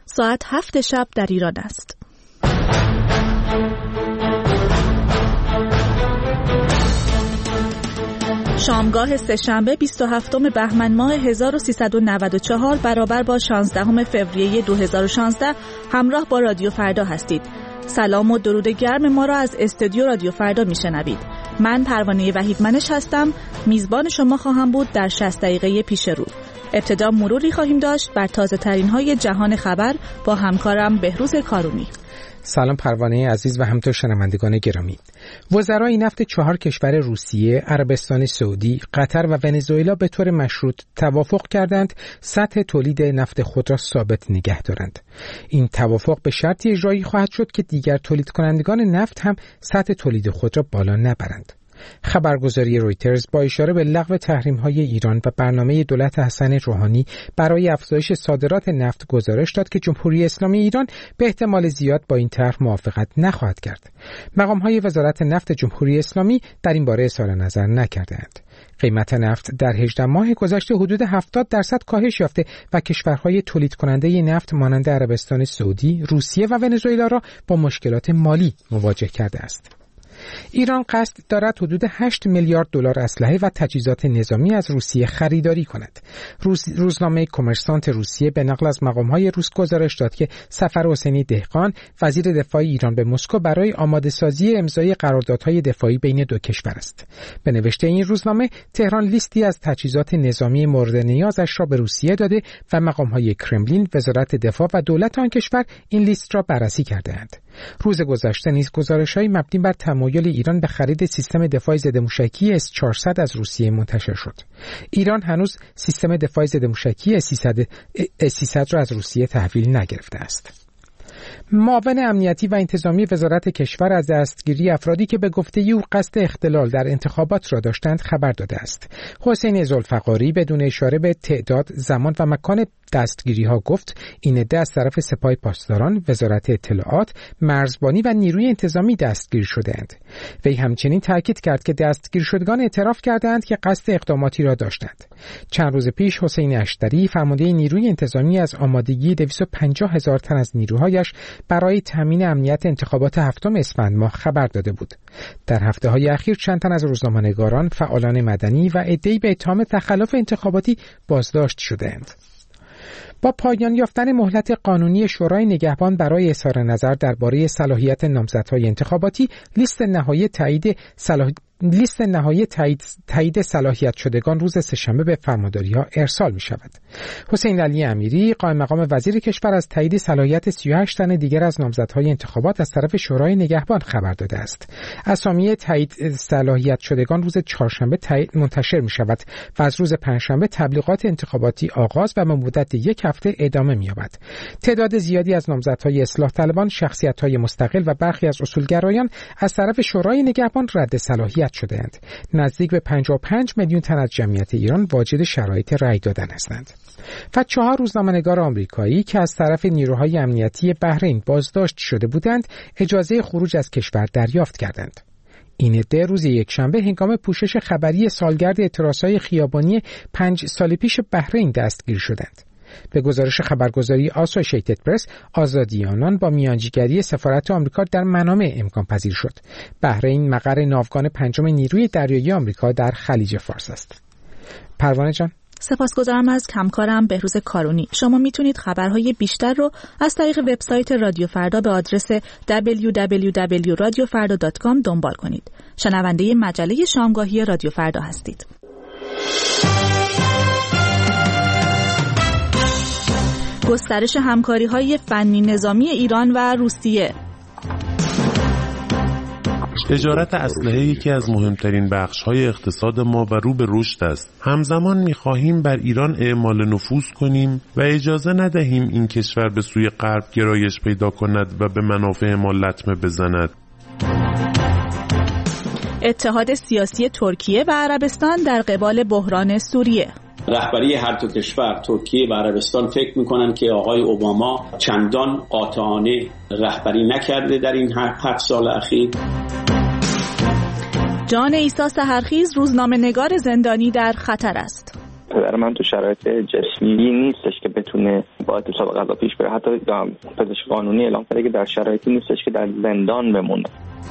ساعت 7 شب در ایران است. شامگاه سه‌شنبه 27 بهمن ماه 1394 برابر با 16 فوریه 2016 همراه با رادیو فردا هستید. سلام و درود گرم ما را از استودیو رادیو فردا میشنوید. من پروانه وحیدمنش هستم، میزبان شما خواهم بود در 60 دقیقه پیش رو. ابتدا مروری خواهیم داشت بر تازه ترین های جهان خبر با همکارم بهروز کارونی. سلام پروانه عزیز و همینطور شنوندگان گرامی. وزرای نفت 4 کشور روسیه، عربستان سعودی، قطر و ونزوئلا به طور مشروط توافق کردند سطح تولید نفت خود را ثابت نگه دارند. این توافق به شرطی اجرایی خواهد شد که دیگر تولید کنندگان نفت هم سطح تولید خود را بالا نبرند. خبرگزاری رویترز با اشاره به لغو تحریم‌های ایران و برنامه دولت حسن روحانی برای افزایش صادرات نفت گزارش داد که جمهوری اسلامی ایران به احتمال زیاد با این طرح موافقت نخواهد کرد. مقام‌های وزارت نفت جمهوری اسلامی در این باره اظهار نظر نکردند. قیمت نفت در 18 ماه گذشته حدود 70% کاهش یافته و کشورهای تولید کننده نفت مانند عربستان سعودی، روسیه و ونزوئلا را با مشکلات مالی مواجه کرده است. ایران قصد دارد حدود 8 میلیارد دلار اسلحه و تجهیزات نظامی از روسیه خریداری کند. روزنامه کمرسانت روسیه به نقل از مقام‌های روس گزارش داد که سفر حسینی دهقان، وزیر دفاع ایران به مسکو برای آماده‌سازی امضای قراردادهای دفاعی بین دو کشور است. به نوشته این روزنامه، تهران لیستی از تجهیزات نظامی مورد نیازش را به روسیه داده و مقام‌های کرملین، وزارت دفاع و دولت آن کشور این لیست را بررسی کرده‌اند. روز گذشته نیز گزارش‌های مبنی بر تمایل ایران به خرید سیستم دفاع ضدموشکی S-400 از روسیه منتشر شد. ایران هنوز سیستم دفاع ضدموشکی S-300 را از روسیه تحویل نگرفته است. معاون امنیتی و انتظامی وزارت کشور از دستگیری افرادی که به گفته او قصد اختلال در انتخابات را داشتند خبر داده است. حسین ذوالفقاری بدون اشاره به تعداد، زمان و مکان دستگیری ها گفت این عده از طرف سپاه پاسداران، وزارت اطلاعات، مرزبانی و نیروی انتظامی دستگیر شده‌اند. وی همچنین تاکید کرد که دستگیر شدگان اعتراف کردند که قصد اقداماتی را داشتند. چند روز پیش حسین اشتری، فرمانده نیروی انتظامی، از آمادگی 250,000 تن از نیروهایش برای تامین امنیت انتخابات 7 اسفند ماه خبر داده بود. در هفته‌های اخیر چند تن از روزنامه‌نگاران، فعالان مدنی و عده‌ای به اتهام تخلف انتخاباتی بازداشت شدند. با پایان یافتن مهلت قانونی شورای نگهبان برای اظهار نظر درباره صلاحیت نامزدهای انتخاباتی، لیست نهایی تایید صلاحیت شدگان روز سه‌شنبه به فرمانداری‌ها ارسال می‌شود. حسین علی امیری، قائم مقام وزیر کشور، از تایید صلاحیت 38 تن دیگر از نامزدهای انتخابات از طرف شورای نگهبان خبر داده است. اسامی تایید صلاحیت شدگان روز چهارشنبه منتشر می‌شود و از روز پنجشنبه تبلیغات انتخاباتی آغاز و به مدت 1 هفته ادامه می‌یابد. تعداد زیادی از نامزدهای اصلاح طلبان، شخصیت‌های مستقل و برخی از اصولگرایان از طرف شورای نگهبان رد صلاحیت شده‌اند. نزدیک به 55 میلیون تن از جمعیت ایران واجد شرایط رأی دادن هستند. و 4 روزنامه‌نگار آمریکایی که از طرف نیروهای امنیتی بحرین بازداشت شده بودند، اجازه خروج از کشور دریافت کردند. این عده روز یکشنبه هنگام پوشش خبری سالگرد اعتراضهای خیابانی 5 سال پیش بحرین دستگیر شدند. به گزارش خبرگزاری آسوشیتد پرس، آزادی آنان با میانجیگری سفارت آمریکا در منامه امکان پذیر شد. بحرین مقر ناوگان 5 نیروی دریایی آمریکا در خلیج فارس است. پروانه جان، سپاسگزارم از همکارم بهروز کارونی. شما میتونید خبرهای بیشتر رو از طریق وبسایت رادیو فردا به آدرس www.radiofarda.com دنبال کنید. شنونده مجله شامگاهی رادیو فردا هستید. گسترش همکاری‌های فنی نظامی ایران و روسیه. تجارت اسلحه یکی از مهمترین بخش‌های اقتصاد ما و رو به رشد است. همزمان می‌خواهیم بر ایران اعمال نفوذ کنیم و اجازه ندهیم این کشور به سوی غرب گرایش پیدا کند و به منافع ما لطمه بزند. اتحاد سیاسی ترکیه و عربستان در قبال بحران سوریه. رهبری هر دو کشور، ترکیه و عربستان، فکر میکنن که آقای اوباما چندان قاطعانه رهبری نکرده در این 7 سال اخیر. جان عیسی سحرخیز، روزنامه‌نگار زندانی، در خطر است. پدر من تو شرایط جسمی نیستش که بتونه با اعتصاب غذا پیش بره. حتی پزشک قانونی اعلام کرده که در شرایطی نیستش که در زندان بمونه.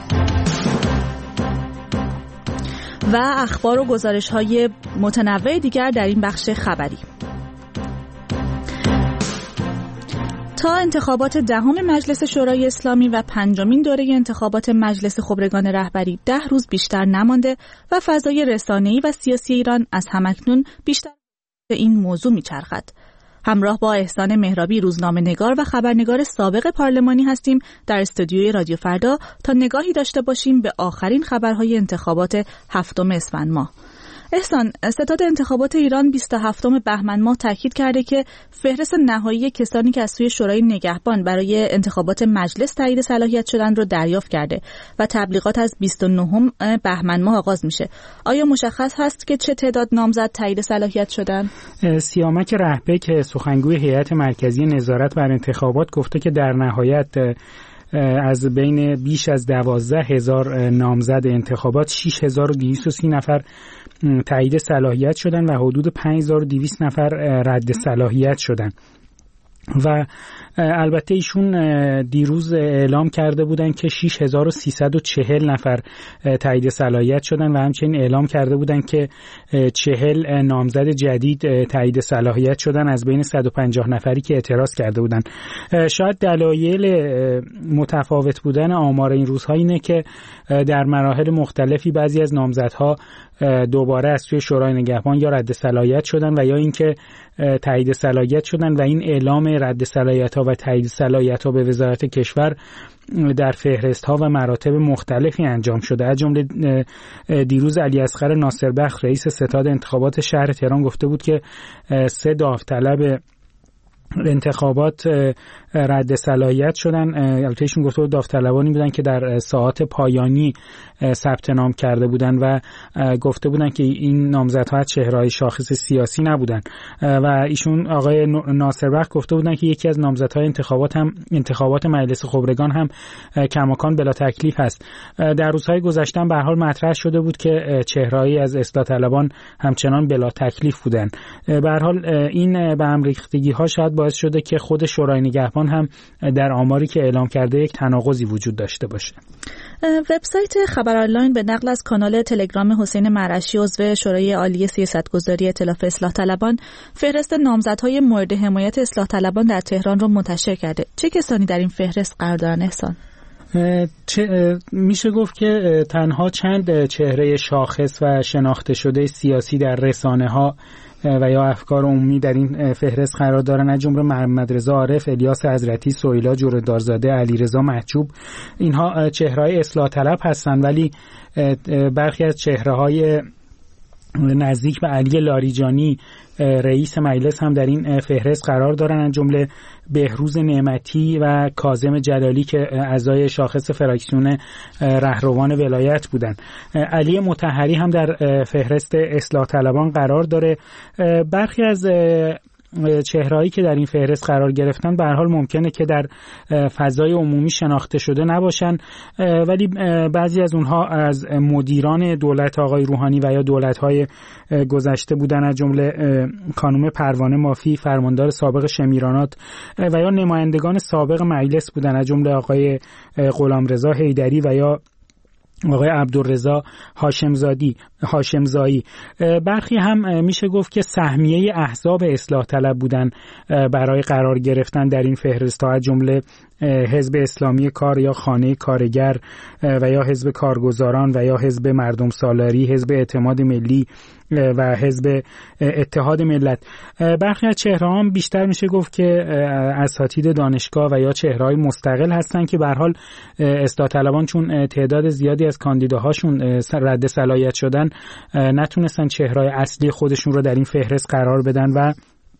و اخبار و گزارش‌های متنوع دیگر در این بخش خبری. تا انتخابات دهم مجلس شورای اسلامی و 5مین دوره انتخابات مجلس خبرگان رهبری 10 روز بیشتر نمانده و فضای رسانه‌ای و سیاسی ایران از همکنون بیشتر به این موضوع می‌چرخد. همراه با احسان مهرابی روزنامه‌نگار و خبرنگار سابق پارلمانی هستیم در استودیوی رادیو فردا تا نگاهی داشته باشیم به آخرین خبرهای انتخابات 7 اسفند ماه. احسان، ستاد انتخابات ایران 27 بهمن ماه تاکید کرده که فهرست نهایی کسانی که از سوی شورای نگهبان برای انتخابات مجلس تایید صلاحیت شدند رو دریافت کرده و تبلیغات از 29 بهمن ماه آغاز میشه. آیا مشخص هست که چه تعداد نامزد تایید صلاحیت شدند؟ سیامک رهبک سخنگوی هیئت مرکزی نظارت بر انتخابات گفته که در نهایت از بین بیش از 12,000 نامزد انتخابات 6,230 نفر تایید صلاحیت شدن و حدود 5,200 نفر رد صلاحیت شدن. و البته ایشون دیروز اعلام کرده بودن که 6,340 نفر تایید صلاحیت شدن و همچنین اعلام کرده بودن که 40 نامزد جدید تایید صلاحیت شدن از بین 150 نفری که اعتراض کرده بودن. شاید دلایل متفاوت بودن آمار این روزها اینه که در مراحل مختلفی بعضی از نامزدها دوباره از توی شورای نگهبان یا رد صلاحیت شدن و یا اینکه تایید صلاحیت شدن و این اعلام رد صلاحیت‌ها و تایید صلاحیت‌ها به وزارت کشور در فهرست‌ها و مراتب مختلفی انجام شده. از جمله دیروز علی اصغر ناصربخش رئیس ستاد انتخابات شهر تهران گفته بود که 3 داوطلب انتخابات رد صلاحیت شدن. البته ایشون گفته بود داوطلبانی بودن که در ساعات پایانی ثبت نام کرده بودن و گفته بودن که این نامزدها چهره‌های شاخص سیاسی نبودن و ایشون آقای ناصربخش گفته بودن که یکی از نامزدهای انتخابات مجلس خبرگان هم کماکان بلا تکلیف هست. در روزهای گذشته به هر حال مطرح شده بود که چهره‌ای از اصلاح طلبان همچنان بلا تکلیف بودن. به هر حال این به هم ریختگی‌ها شاید باعث شده که خود شورای نگهبان هم در آماری که اعلام کرده یک تناقضی وجود داشته باشه. وبسایت خبر آنلاین به نقل از کانال تلگرام حسین مرعشی عضو شورای عالی سیاستگذاری ائتلاف اصلاح طلبان فهرست نامزدهای مورد حمایت اصلاح طلبان در تهران را منتشر کرده. چه کسانی در این فهرست قرار دارند احسان؟ میشه گفت که تنها چند چهره شاخص و شناخته شده سیاسی در رسانه‌ها و یا افکار عمومی در این فهرست قرار دارن، از جمله محمد رضا عارف، الیاس حضرتی، سهیلا جوردارزاده، علیرضا محجوب. اینها چهره‌های اصلاح طلب هستند، ولی برخی از چهره‌های نزدیک به علی لاریجانی رئیس مجلس هم در این فهرست قرار دارن، از جمله بهروز نعمتی و کاظم جلالی که اعضای شاخص فراکسیون رهروان ولایت بودند. علی مطهری هم در فهرست اصلاح طلبان قرار داره. برخی از چهرهایی که در این فهرست قرار گرفتن به هر حال ممکنه که در فضای عمومی شناخته شده نباشن، ولی بعضی از اونها از مدیران دولت آقای روحانی و یا دولت‌های گذشته بودن، از جمله خانم پروانه مافی فرماندار سابق شمیرانات و یا نمایندگان سابق مجلس بودن، از جمله آقای غلامرضا حیدری و یا آقای عبدالرضا هاشمزایی. برخی هم میشه گفت که سهمیه احزاب اصلاح طلب بودن برای قرار گرفتن در این فهرست، از جمله حزب اسلامی کار یا خانه کارگر و یا حزب کارگزاران و یا حزب مردم سالاری، حزب اعتماد ملی و حزب اتحاد ملت. برخی از چهره‌ها هم بیشتر میشه گفت که اساتید دانشگاه و یا چهره‌های مستقل هستن که به هر حال اصلاح طلبان چون تعداد زیادی از کاندیداهاشون رد صلاحیت شدن نتونستن چهره‌های اصلی خودشون رو در این فهرست قرار بدن و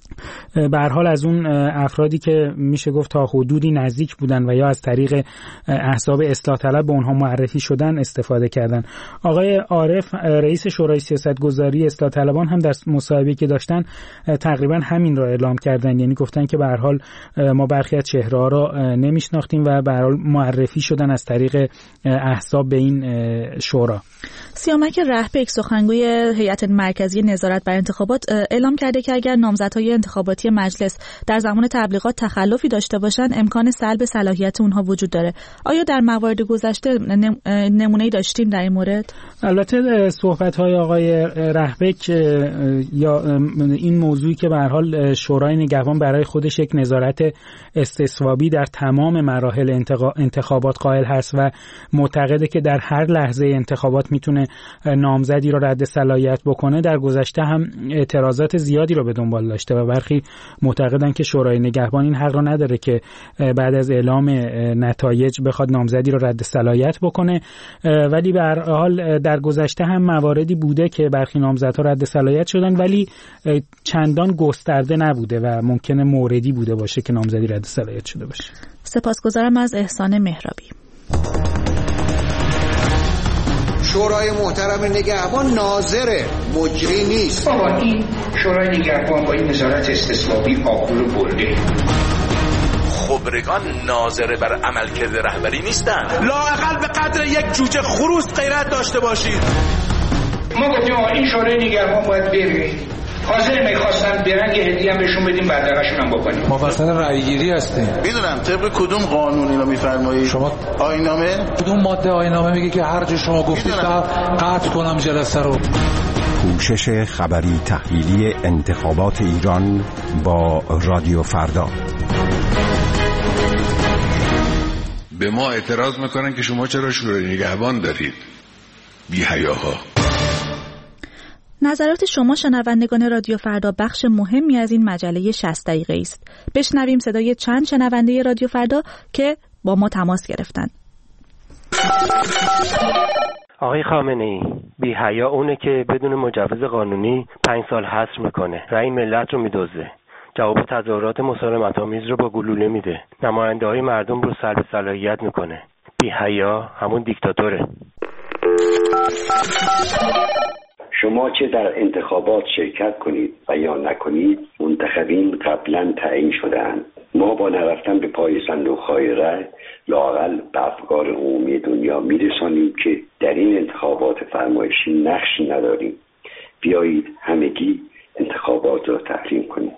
به هر حال از اون افرادی که میشه گفت تا حدودی نزدیک بودن و یا از طریق احزاب اصلاح طلب به اونها معرفی شدن استفاده کردن. آقای عارف رئیس شورای سیاستگذاری اصلاح طلبان هم در مصاحبه‌ای که داشتن تقریبا همین را اعلام کردن، یعنی گفتن که به هر حال ما برخی از چهره‌ها را نمیشناختیم و به هر حال معرفی شدن از طریق احزاب به این شورا. سیامک رهبک سخنگوی هیئت مرکزی نظارت بر انتخابات اعلام کرده که اگر نامزدهای انتخاباتی مجلس در زمان تبلیغات تخلفی داشته باشند امکان سلب صلاحیت اونها وجود داره. آیا در موارد گذشته نمونه‌ای داشتیم در این مورد؟ البته صحبت‌های آقای رهبک یا این موضوعی که به هر حال شورای نگهبان برای خودش یک نظارت استصوابی در تمام مراحل انتخابات قائل هست و معتقده که در هر لحظه انتخابات میتونه نامزدی را رد صلاحیت بکنه، در گذشته هم اعتراضات زیادی رو به دنبال داشته و برخی معتقدن که شورای نگهبان این حق را نداره که بعد از اعلام نتایج بخواد نامزدی را رد صلاحیت بکنه. ولی به هر حال در گذشته هم مواردی بوده که برخی نامزدها رد صلاحیت شدن ولی چندان گسترده نبوده و ممکنه موردی بوده باشه که نامزدی رد صلاحیت شده باشه. سپاسگزارم از احسان مهرابی. شورای محترم نگهبان ناظر مجری نیست. بابا این شورای نگهبان با این نظارت استصوابی آقول برده. خبرگان ناظر بر عملکرد رهبری نیستن. لااقل به قدر یک جوجه خروس غیرت داشته باشید. ما گفتیم آقا این شورای نگهبان باید بره. حاضر میخواستن برن یه هدیه هم بهشون بدیم بدرقشون هم بکنیم. ما وسط رأیگیری هستیم. میدونم طبق کدوم قانون اینو میفرمایید؟ شما آیین‌نامه؟ کدوم ماده آیین‌نامه میگه که هر جا شما گفتید قطع کنم جلسه رو؟ پوشش خبری تحلیلی انتخابات ایران با رادیو فردا. به ما اعتراض میکنن که شما چرا شورای نگهبان دارید؟ بی حیاها. نظرات شما شنوندگان رادیو فردا بخش مهمی از این مجله 60 دقیقه است. بشنویم صدای چند شنونده رادیو فردا که با ما تماس گرفتند. آقای خامنه‌ای، بی حیا اونه که بدون مجوز قانونی 5 سال حصر میکنه، رأی ملت رو میدزده، جواب تظاهرات مسالمت‌آمیز رو با گلوله میده، نماینده‌های مردم رو سلب صلاحیت میکنه. بی حیا همون دیکتاتوره. شما چه در انتخابات شرکت کنید و یا نکنید منتخبین قبلا تعیین شده‌اند. ما با نرفتن به پای صندوق‌های رای لااقل به افکار عمومی دنیا میرسانیم که در این انتخابات فرمایشی نقشی نداریم. بیایید همگی انتخابات را تحریم کنیم.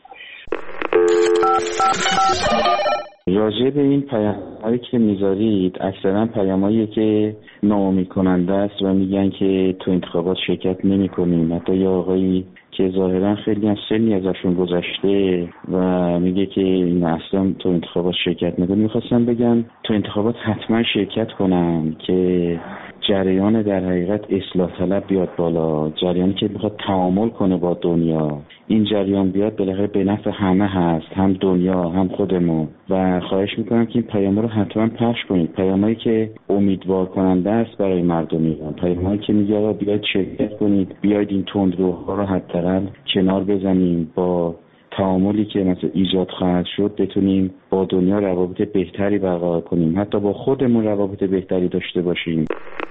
راجع به این پیام‌هایی که میذارید اکثرا پیام‌هایی که ناامید کننده است و میگن که تو انتخابات شرکت نمی‌کنیم. حتی یه آقایی که ظاهرا خیلی از سنی ازشون گذشته و میگه که این اصلا تو انتخابات شرکت نکنیم. میخواستم بگم تو انتخابات حتما شرکت کنن که جریان در حقیقت اصلاح طلب بیاد بالا، جریانی که میخواد تعامل کنه با دنیا. این جریان بیاد بالاخره به نفع همه هست، هم دنیا هم خودمون. و خواهش میکنم که این پیام رو حتما پخش کنید، پیامایی که امیدوار کننده است برای مردم ایران، پیامایی که میگه بیاید شرکت کنید، بیاید این تندروها رو حداقل کنار بزنیم، با تعاملی که مثلا ایجاد خواهد شد بتونیم با دنیا روابط بهتری برقرار کنیم، حتی با خودمون روابط بهتری داشته باشیم.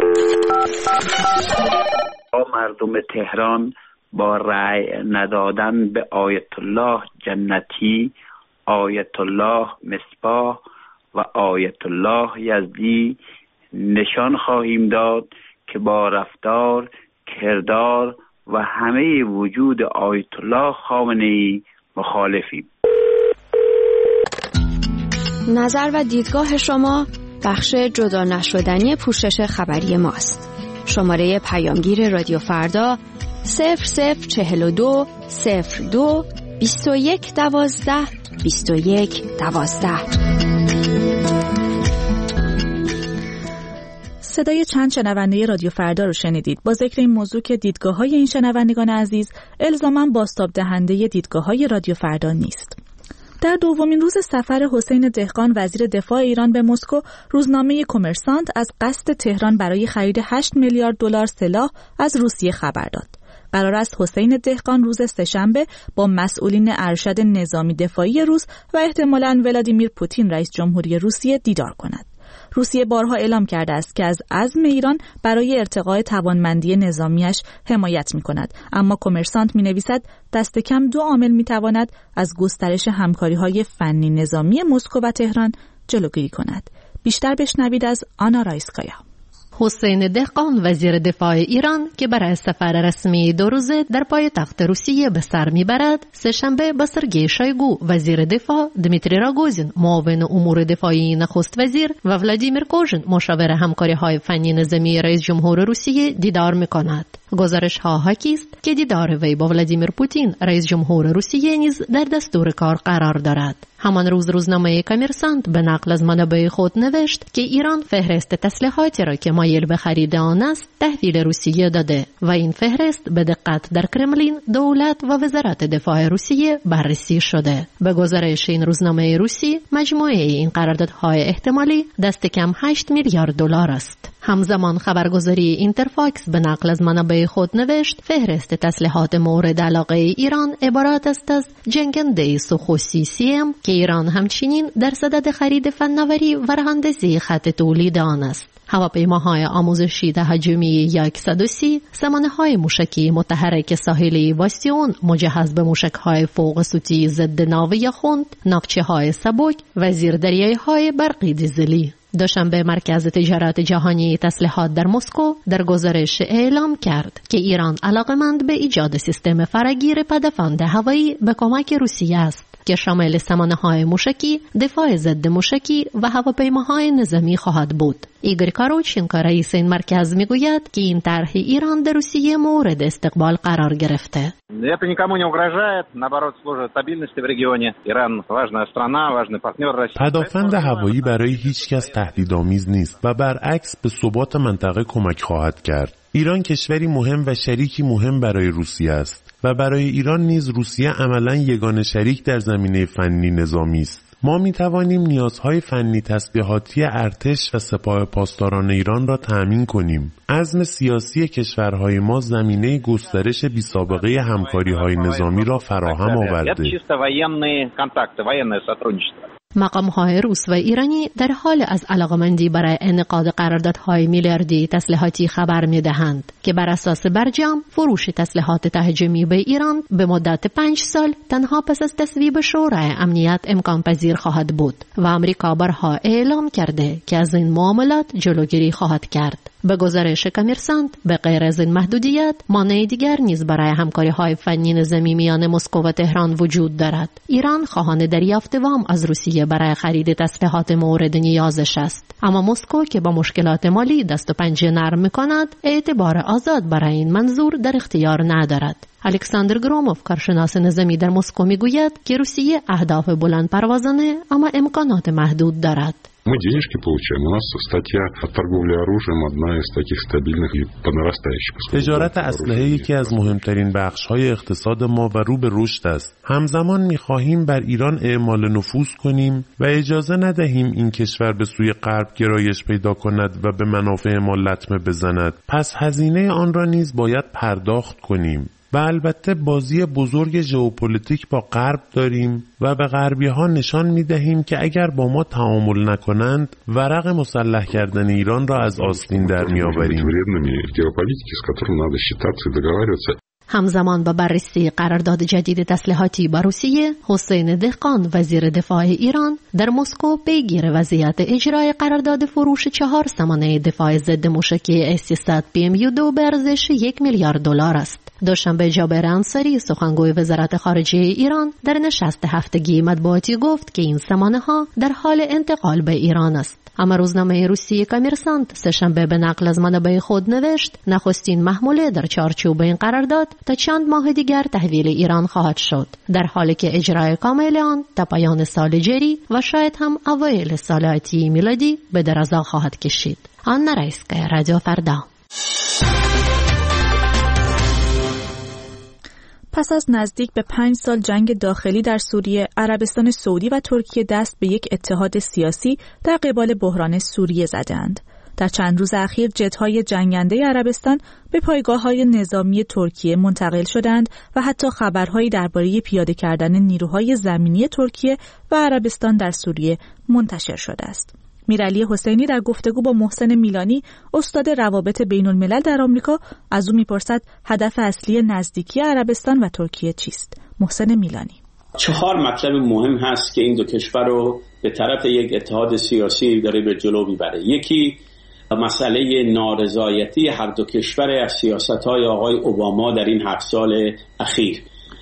مردم تهران با رأی ندادن به آیت الله جنتی، آیت الله مصباح و آیت الله یزدی نشان خواهیم داد که با رفتار، کردار و همه وجود آیت الله خامنه‌ای مخالفیم. نظر و دیدگاه شما بخش جدا نشدنی پوشش خبری ماست. شماره پیامگیر رادیو فردا 0042 02 21 12 21 12. صدای چند شنونده رادیو فردا رو شنیدید. با ذکر این موضوع که دیدگاه‌های این شنوندگان عزیز الزاماً بازتاب دهنده دیدگاه‌های رادیو فردا نیست. در دومین روز سفر حسین دهقان وزیر دفاع ایران به مسکو، روزنامه کمرسانت از قصد تهران برای خرید 8 میلیارد دلار سلاح از روسیه خبر داد. قرار است حسین دهقان روز سه‌شنبه با مسئولین ارشد نظامی دفاعی روس و احتمالاً ولادیمیر پوتین رئیس جمهوری روسیه دیدار کند. روسیه بارها اعلام کرده است که از عزم ایران برای ارتقاء توانمندی نظامیش حمایت می‌کند، اما کمرسانت می‌نویسد دست کم 2 عامل می‌تواند از گسترش همکاری‌های فنی نظامی مسکو و تهران جلوگیری کند. بیشتر بشنوید از آنا رایسکایا. حسین دهقان وزیر دفاع ایران که برای سفر رسمی 2 روزه در پایتخت روسیه به سر میبرد، سه‌شنبه با سرگئی شایگو وزیر دفاع، دمیتری راگوزین معاون امور دفاعی نخست وزیر و ولادیمیر کوژن مشاور همکاری‌های فنی نظامی رئیس جمهور روسیه دیدار میکند. گزارش‌ها حاکی است که دیدار وی با ولادیمیر پوتین رئیس جمهور روسیه نیز در دستور کار قرار دارد. همان روز روزنامه کامرسانت به نقل از منابع خود نوشت که ایران فهرست تسلیحاتی را که مایل به خرید آن است تحویل روسیه داده و این فهرست به دقت در کرملین، دولت و وزارت دفاع روسیه بررسی شده. به گزارش این روزنامه روسی، مجموعه این قراردادهای احتمالی دست کم 8 میلیارد دلار است. همزمان خبرگزاری اینترفاکس به نقل از منابع خود نوشت فهرست تسلیحات مورد علاقه ایران عبارت است از جنگنده سوخوسی سیم که ایران همچنین در صدد خرید فناوری و راه‌اندازی خط تولید آن است. هواپیماهای آموزشی تهاجمی یک-130، سامانه‌های موشکی متحرک ساحلی باستیون مجهز به موشک‌های فوق صوتی ضد ناو یخوند، ناوچه‌های سبک و زیردریایی‌های برقی دیزلی. دوشنبه مرکز تجارت جهانی تسلیحات در مسکو در گزارش اعلام کرد که ایران علاقمند به ایجاد سیستم فراگیر پدافند هوایی به کمک روسیه است که شامل سامانه‌های موشکی، دفاع ضد موشکی و هواپیماهای نظامی خواهد بود. ایگور کاروچینکو رئیس این مرکز میگوید که این طرح ایران در روسیه مورد استقبال قرار گرفته. Это никому не угрожает, наоборот, служит стабильности в регионе. Иран важная страна, важный партнер России. پدافند هوایی برای هیچ کس تهدیدآمیز نیست و برعکس به ثبات منطقه کمک خواهد کرد. ایران کشوری مهم و شریکی مهم برای روسیه است و برای ایران نیز روسیه عملاً یگانه شریک در زمینه فنی نظامی است. ما می توانیم نیازهای فنی تسلیحاتی ارتش و سپاه پاسداران ایران را تأمین کنیم. عزم سیاسی کشورهای ما زمینه گسترش بی‌سابقه همکاری‌های نظامی را فراهم آورده. مقام‌های روس و ایرانی در حال از علاقمندی برای انعقاد قراردادهای میلیاردی تسلیحاتی خبر می‌دهند که بر اساس برجام فروش تسلیحات تهاجمی به ایران به مدت 5 سال تنها پس از تصویب شورای امنیت امکان پذیر خواهد بود و آمریکا بارها اعلام کرده که از این معاملات جلوگیری خواهد کرد. به گزارش کامرسانت به غیر از این محدودیت مانع دیگر نیز برای همکاری‌های فنی نظامی میان مسکو و تهران وجود دارد. ایران خواهان دریافت وام از روسیه برای خرید تسلیحات مورد نیازش است، اما مسکو که با مشکلات مالی دست و پنجه نرم می‌کند اعتبار آزاد برای این منظور در اختیار ندارد. الکساندر گروموف کارشناس نظامی در مسکو میگوید که روسیه اهداف بلند پروازانه اما امکانات محدود دارد. Мы денежки получаем. У нас статья о торговле оружием одна из таких стабильных и по нарастающей. تجارت اسلحه یکی از مهمترین بخش‌های اقتصاد ما و رو به رشد است. همزمان می‌خواهیم بر ایران اعمال نفوذ کنیم و اجازه ندهیم این کشور به سوی غرب گرایش پیدا کند و به منافع ما لطمه بزند. پس هزینه آن را نیز باید پرداخت کنیم. و البته بازی بزرگ ژئوپلیتیک با غرب داریم و به غربی‌ها نشان می‌دهیم که اگر با ما تعامل نکنند ورق مسلح کردن ایران را از آستین در می‌آوریم. همزمان با بررسی قرارداد جدید تسلیحاتی با روسیه، حسین دهقان وزیر دفاع ایران در مسکو پیگیر وضعیت اجرای قرارداد فروش 4 سامانه دفاع ضد موشکی S-300 PMU-2 به ارزش 1 میلیارد دلار است. دوشنبه جابر انصاری سخنگوی وزارت خارجه ایران در نشست هفتگی مطبوعاتی گفت که این سامانه‌ها در حال انتقال به ایران است. اما روزنامه روسی کامرسانت سه‌شنبه به نقل از منابع خود نوشت نخستین محموله در چارچوب این قرارداد تا چند ماه دیگر تحویل ایران خواهد شد، در حالی که اجرای کامل آن تا پایان سال جاری و شاید هم اوایل سال آتی میلادی به درازا خواهد کشید. آنا رایسکایا، رادیو فردا. پس از نزدیک به 5 سال جنگ داخلی در سوریه، عربستان سعودی و ترکیه دست به یک اتحاد سیاسی در قبال بحران سوریه زدند. در چند روز اخیر جت‌های جنگنده عربستان به پایگاه‌های نظامی ترکیه منتقل شدند و حتی خبرهایی درباره پیاده کردن نیروهای زمینی ترکیه و عربستان در سوریه منتشر شده است. میرعلی حسینی در گفتگو با محسن میلانی، استاد روابط بین الملل در آمریکا، از او میپرسد هدف اصلی نزدیکی عربستان و ترکیه چیست؟ محسن میلانی: 4 مطلب مهم هست که این دو کشور رو به طرف یک اتحاد سیاسی داره به جلو میبره. یکی مسئله نارضایتی هر دو کشور از سیاست‌های آقای اوباما در این 7 سال اخیر.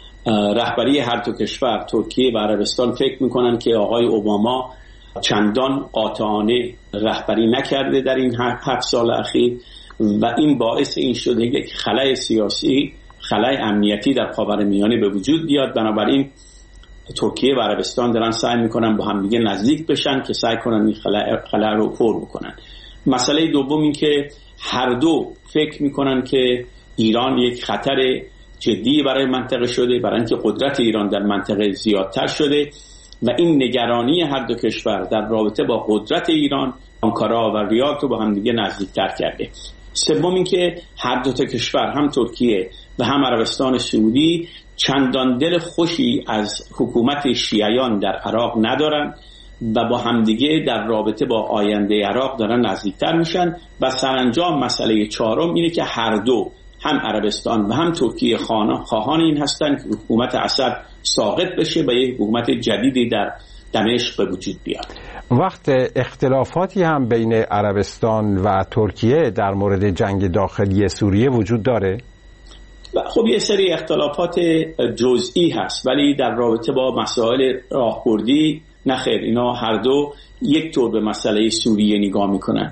رهبری هر دو کشور، ترکیه و عربستان، فکر میکنن که آقای اوباما چندان قاطعانه رهبری نکرده در این 7 سال اخیر و این باعث این شده که خلأ سیاسی، خلأ امنیتی در خاورمیانه به وجود بیاد. بنابراین ترکیه و عربستان دارن سعی میکنن با هم دیگه نزدیک بشن که سعی کنن این خلأ رو پر بکنن. مسئله دوم این که هر دو فکر میکنن که ایران یک خطر جدی برای منطقه شده، برای اینکه قدرت ایران در منطقه زیادتر شده و این نگرانی هر دو کشور در رابطه با قدرت ایران، آنکارا و ریاض رو با هم دیگه نزدیکتر کرده. سوم این که هر دو تا کشور، هم ترکیه و هم عربستان سعودی، چندان دل خوشی از حکومت شیعیان در عراق ندارن و با همدیگه در رابطه با آینده عراق دارن نزدیکتر میشن و سرانجام مسئله چهارم اینه که هر دو، هم عربستان و هم ترکیه، خواهان این هستن که حکومت اسد ساقط بشه و یک حکومت جدیدی در دمشق به وجود بیاد. وقت اختلافاتی هم بین عربستان و ترکیه در مورد جنگ داخلی سوریه وجود داره؟ خب یه سری اختلافات جزئی هست، ولی در رابطه با مسائل راهبردی نخیر، اینا هر دو یک طور به مسئله سوریه نگاه میکنن.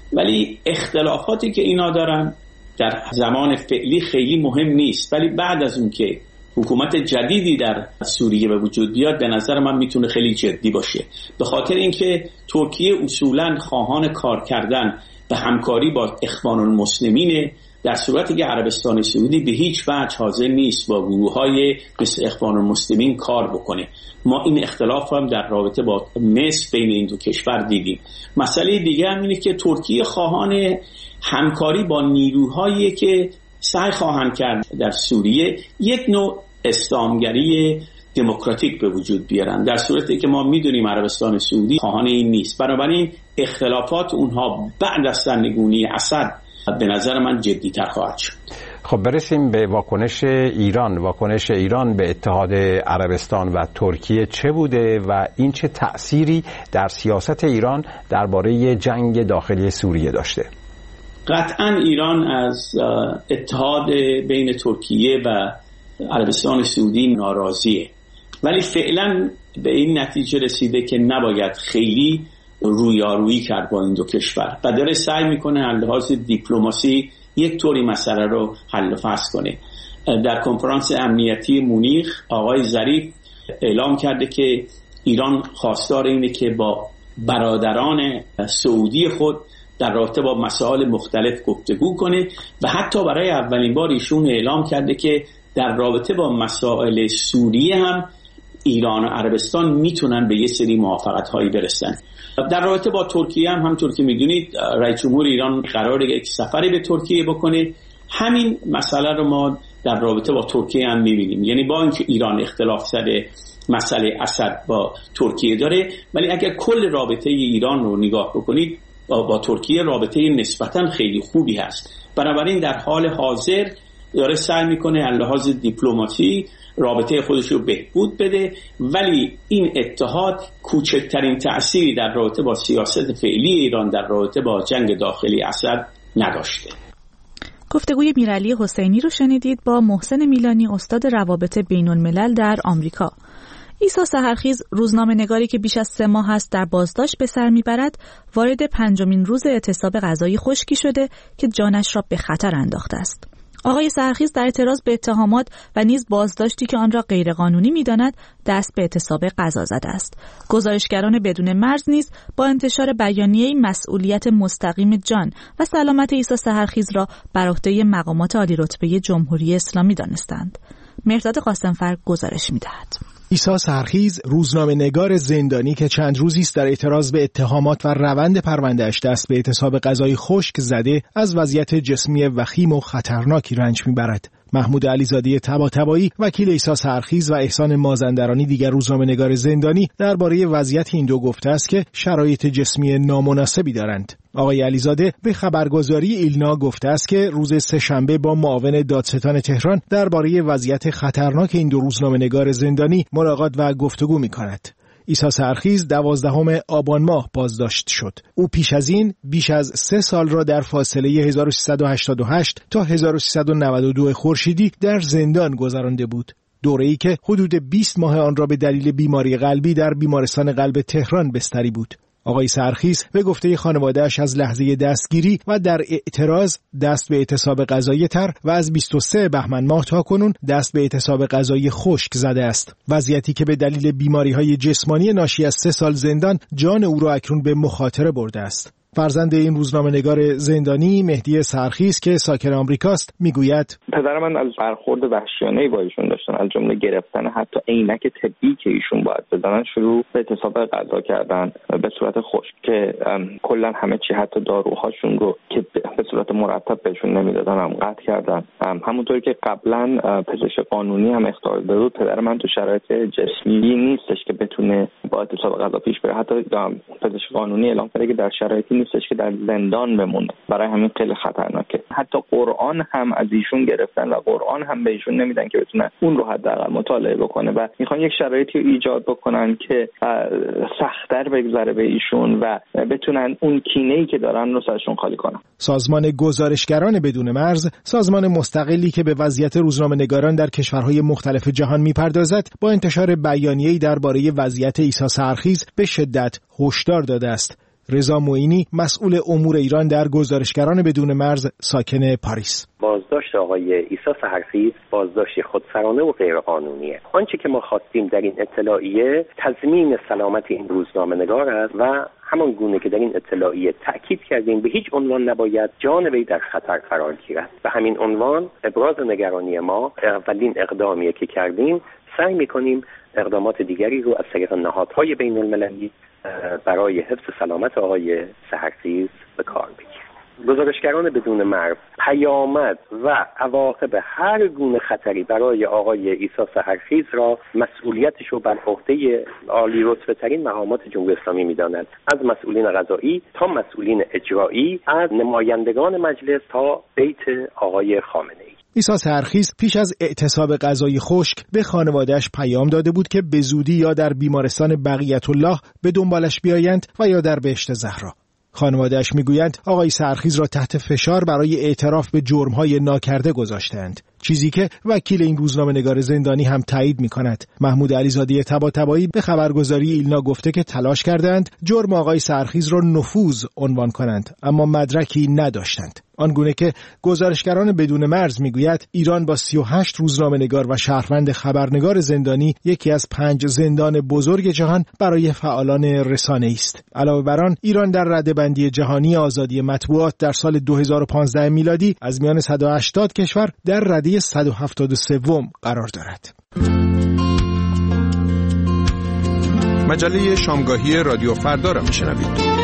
ولی اختلافاتی که اینا دارن در زمان فعلی خیلی مهم نیست، ولی بعد از اون که حکومت جدیدی در سوریه به وجود بیاد به نظر من میتونه خیلی جدی باشه، به خاطر اینکه ترکیه اصولاً خواهان کار کردن به همکاری با اخوان المسلمینه، در صورتی که عربستان سعودی به هیچ وجه حاضر نیست با گروه‌های مثل اخوان المسلمین کار بکنه. ما این اختلاف هم در رابطه با مصر بین این دو کشور دیدیم. مسئله دیگه هم اینه که ترکیه خواهان همکاری با نیروهایی که سعی خواهند کرد در سوریه یک نوع اسلامگری دموکراتیک به وجود بیارن، در صورتی که ما میدونیم عربستان سعودی خواهان این نیست. بنابراین اختلافات اونها بعد از سرنگونی اسد به نظر من جدی‌تر خواهد شد. خب برسیم به واکنش ایران. واکنش ایران به اتحاد عربستان و ترکیه چه بوده و این چه تأثیری در سیاست ایران درباره جنگ داخلی سوریه داشته؟ قطعا ایران از اتحاد بین ترکیه و عربستان سعودی ناراضیه، ولی فعلا به این نتیجه رسیده که نباید خیلی رویارویی کرد با این دو کشور و داره سعی میکنه از لحاظ دیپلماسی یک طوری مسئله رو حل و فصل کنه. در کنفرانس امنیتی مونیخ آقای ظریف اعلام کرده که ایران خواستار اینه که با برادران سعودی خود در رابطه با مسائل مختلف گفتگو کنه و حتی برای اولین بار ایشون اعلام کرده که در رابطه با مسائل سوریه هم ایران و عربستان میتونن به یه سری موافقت‌هایی برسن. در رابطه با ترکیه هم همونطور که میدونید رئیس جمهور ایران قراره یک سفری به ترکیه بکنه. همین مسئله رو ما در رابطه با ترکیه هم میبینیم، یعنی با اینکه ایران اختلاف سر مسئله اسد با ترکیه داره، ولی اگر کل رابطه ایران رو نگاه بکنید با ترکیه رابطه نسبتاً خیلی خوبی هست. بنابراین در حال حاضر داره سعی میکنه از لحاظ دیپلماسی رابطه خودش رو بهبود بده، ولی این اتحاد کوچکترین تأثیری در رابطه با سیاست فعلی ایران در رابطه با جنگ داخلی اسد نداشته. گفتگوی میرعلی حسینی رو شنیدید با محسن میلانی، استاد روابط بین الملل در آمریکا. عیسی سحرخیز، روزنامه‌نگاری که بیش از 3 ماه است در بازداشت به سر میبرد، وارد 5مین روز اعتصاب غذایی خشکی شده که جانش را به خطر انداخته است. آقای سحرخیز در اعتراض به اتهامات و نیز بازداشتی که آن را غیرقانونی می‌داند دست به اعتصاب غذا زده است. گزارشگران بدون مرز نیز با انتشار بیانیه‌ای مسئولیت مستقیم جان و سلامت عیسی سحرخیز را بر عهده مقامات عالی‌رتبه جمهوری اسلامی دانستند. مهرداد قاسمفر گزارش می‌دهد. عیسی سرخیز، روزنامه‌نگار زندانی که چند روزی است در اعتراض به اتهامات و روند پرونده‌اش دست به اعتصاب غذای خشک زده، از وضعیت جسمی وخیم و خطرناکی رنج می‌برد. محمود علیزاده طباطبایی، وکیل عیسی سرخیز و احسان مازندرانی، دیگر روزنامه‌نگار زندانی، درباره وضعیت این دو گفته است که شرایط جسمی نامناسبی دارند. آقای علیزاده به خبرگزاری ایلنا گفته است که روز سه‌شنبه با معاون دادستان تهران درباره وضعیت خطرناک این دو روزنامه‌نگار زندانی ملاقات و گفتگو می‌کند. عیسی سرخیز 12 آبان ماه بازداشت شد. او پیش از این بیش از 3 سال را در فاصله 1388 تا 1392 خورشیدی در زندان گذرانده بود. دوره‌ای که حدود 20 ماه آن را به دلیل بیماری قلبی در بیمارستان قلب تهران بستری بود. آقای سرخیز به گفته خانواده‌اش از لحظه دستگیری و در اعتراض دست به اعتصاب غذایی تر و از 23 بهمن ماه تا کنون دست به اعتصاب غذایی خشک زده است. وضعیتی که به دلیل بیماری‌های جسمانی ناشی از 3 سال زندان جان او را اکنون به مخاطره برده است. فرزند این روزنامه‌نگار زندانی مهدی سرخیز که ساکن آمریکاست میگوید پدر من از برخورد وحشیانه‌ای با ایشون داشتن، از جمله گرفتن حتی عینک طبی که ایشون باید بزنن، شروع به اعتصاب غذا کردن به صورت خشک که کلا همه چی حتی داروهاشون رو که به صورت مرتب بهشون نمیدادن هم قطع کردن. همونطوری که قبلا پزشک قانونی هم اخطار داده بود، پدر من تو شرایط جسمی نیستش که بتونه با اعتصاب غذا پیش بره. حتی پزشک قانونی اعلام کرده که در شرایطی نیستش که در زندان بمونه. برای همین خیلی خطرناکه. حتی قرآن هم از ایشون گرفتن و قرآن هم به ایشون نمیدن که بتونه اون رو حداقل مطالعه بکنه و میخوان یک شرایطی رو ایجاد بکنن که سخت‌تر بگذره به ایشون و بتونن اون کینه‌ای که دارن رو سرشون خالی کنن. سازمان گزارشگران بدون مرز، سازمان مستقلی که به وضعیت روزنامه‌نگاران در کشورهای مختلف جهان میپردازد، با انتشار بیانیه‌ای درباره وضعیت عیسی سرخیز به شدت هشدار داده است. رضا معینی، مسئول امور ایران در گزارشگران بدون مرز، ساکن پاریس: بازداشت آقای عیسی سرخیز بازداشت خودسرانه و غیرقانونیه. آنچه که ما خواستیم در این اطلاعیه تضمین سلامت این روزنامه‌نگار است و همان گونه که در این اطلاعیه تأکید کردیم به هیچ عنوان نباید جان وی در خطر قرار گیرد. به همین عنوان ابراز نگرانی ما اولین اقدامیه که کردیم، سعی می‌کنیم اقدامات دیگری رو از طریق نهادهای بین‌المللی برای حفظ سلامت آقای سرخیز به کار بگیریم. گزارشگران بدون مرز پیامد و عواقب هر گونه خطری برای آقای عیسی سرخیز را مسئولیتش رو بر عهده عالی رتبه ترین مقامات جمهوری اسلامی می‌دانند، از مسئولین قضایی تا مسئولین اجرایی، از نمایندگان مجلس تا بیت آقای خامنه‌ای. عیسی سرخیز پیش از اعتصاب غذای خشک به خانواده‌اش پیام داده بود که به زودی یا در بیمارستان بقیت الله به دنبالش بیایند و یا در بهشت زهرا. خانواده‌اش میگویند آقای سرخیز را تحت فشار برای اعتراف به جرم‌های ناکرده گذاشتند، چیزی که وکیل این روزنامه‌نگار زندانی هم تایید می‌کند. محمود علیزاده طباطبایی به خبرگزاری ایلنا گفته که تلاش کردند جرم آقای سرخیز را نفوذ عنوان کنند، اما مدرکی نداشتند. آنگونه که گزارشگران بدون مرز میگوید ایران با 38 روزنامه‌نگار و شهروند خبرنگار زندانی یکی از 5 زندان بزرگ جهان برای فعالان رسانه‌ای است. علاوه بر آن، ایران در رده‌بندی جهانی آزادی مطبوعات در سال 2015 میلادی از میان 180 کشور در رده 173 قرار دارد. مجله شامگاهی رادیو فردا را میشنوید.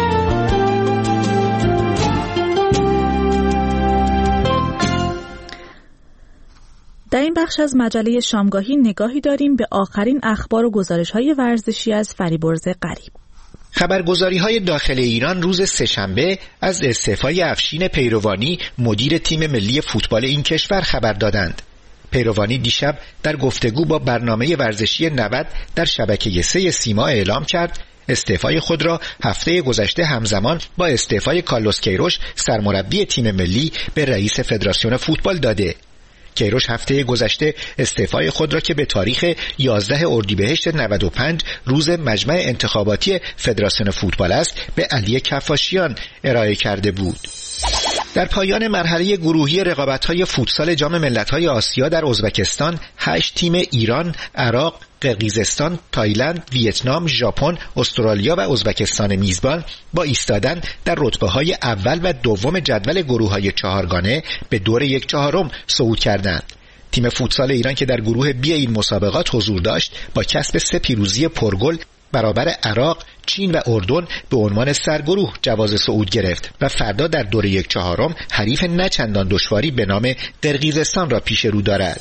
در این بخش از مجله شامگاهی نگاهی داریم به آخرین اخبار و گزارش‌های ورزشی از فریبرز غریب. خبرگزاری‌های داخل ایران روز سه‌شنبه از استعفای افشین پیروانی مدیر تیم ملی فوتبال این کشور خبر دادند. پیروانی دیشب در گفتگو با برنامه ورزشی 90 در شبکه 3 سیما اعلام کرد استعفای خود را هفته گذشته همزمان با استعفای کارلوس کیروش سرمربی تیم ملی به رئیس فدراسیون فوتبال داده. کیروش هفته گذشته استعفای خود را که به تاریخ 11 اردیبهشت 95 روز مجمع انتخاباتی فدراسیون فوتبال است به علی کفاشیان ارائه کرده بود. در پایان مرحله گروهی رقابت‌های فوتسال جام ملت‌های آسیا در ازبکستان 8 تیم ایران، عراق، قرقیزستان، تایلند، ویتنام، ژاپن، استرالیا و ازبکستان میزبان با ایستادن در رتبه‌های اول و دوم جدول گروه‌های چهارگانه به دور 1/4 صعود کردند. تیم فوتسال ایران که در گروه بی این مسابقات حضور داشت با کسب 3 پیروزی پرگل برابر عراق، چین و اردن به عنوان سرگروه جواز صعود گرفت و فردا در دوره 1/4 حریف نچندان دشواری به نام قرقیزستان را پیش رو دارد.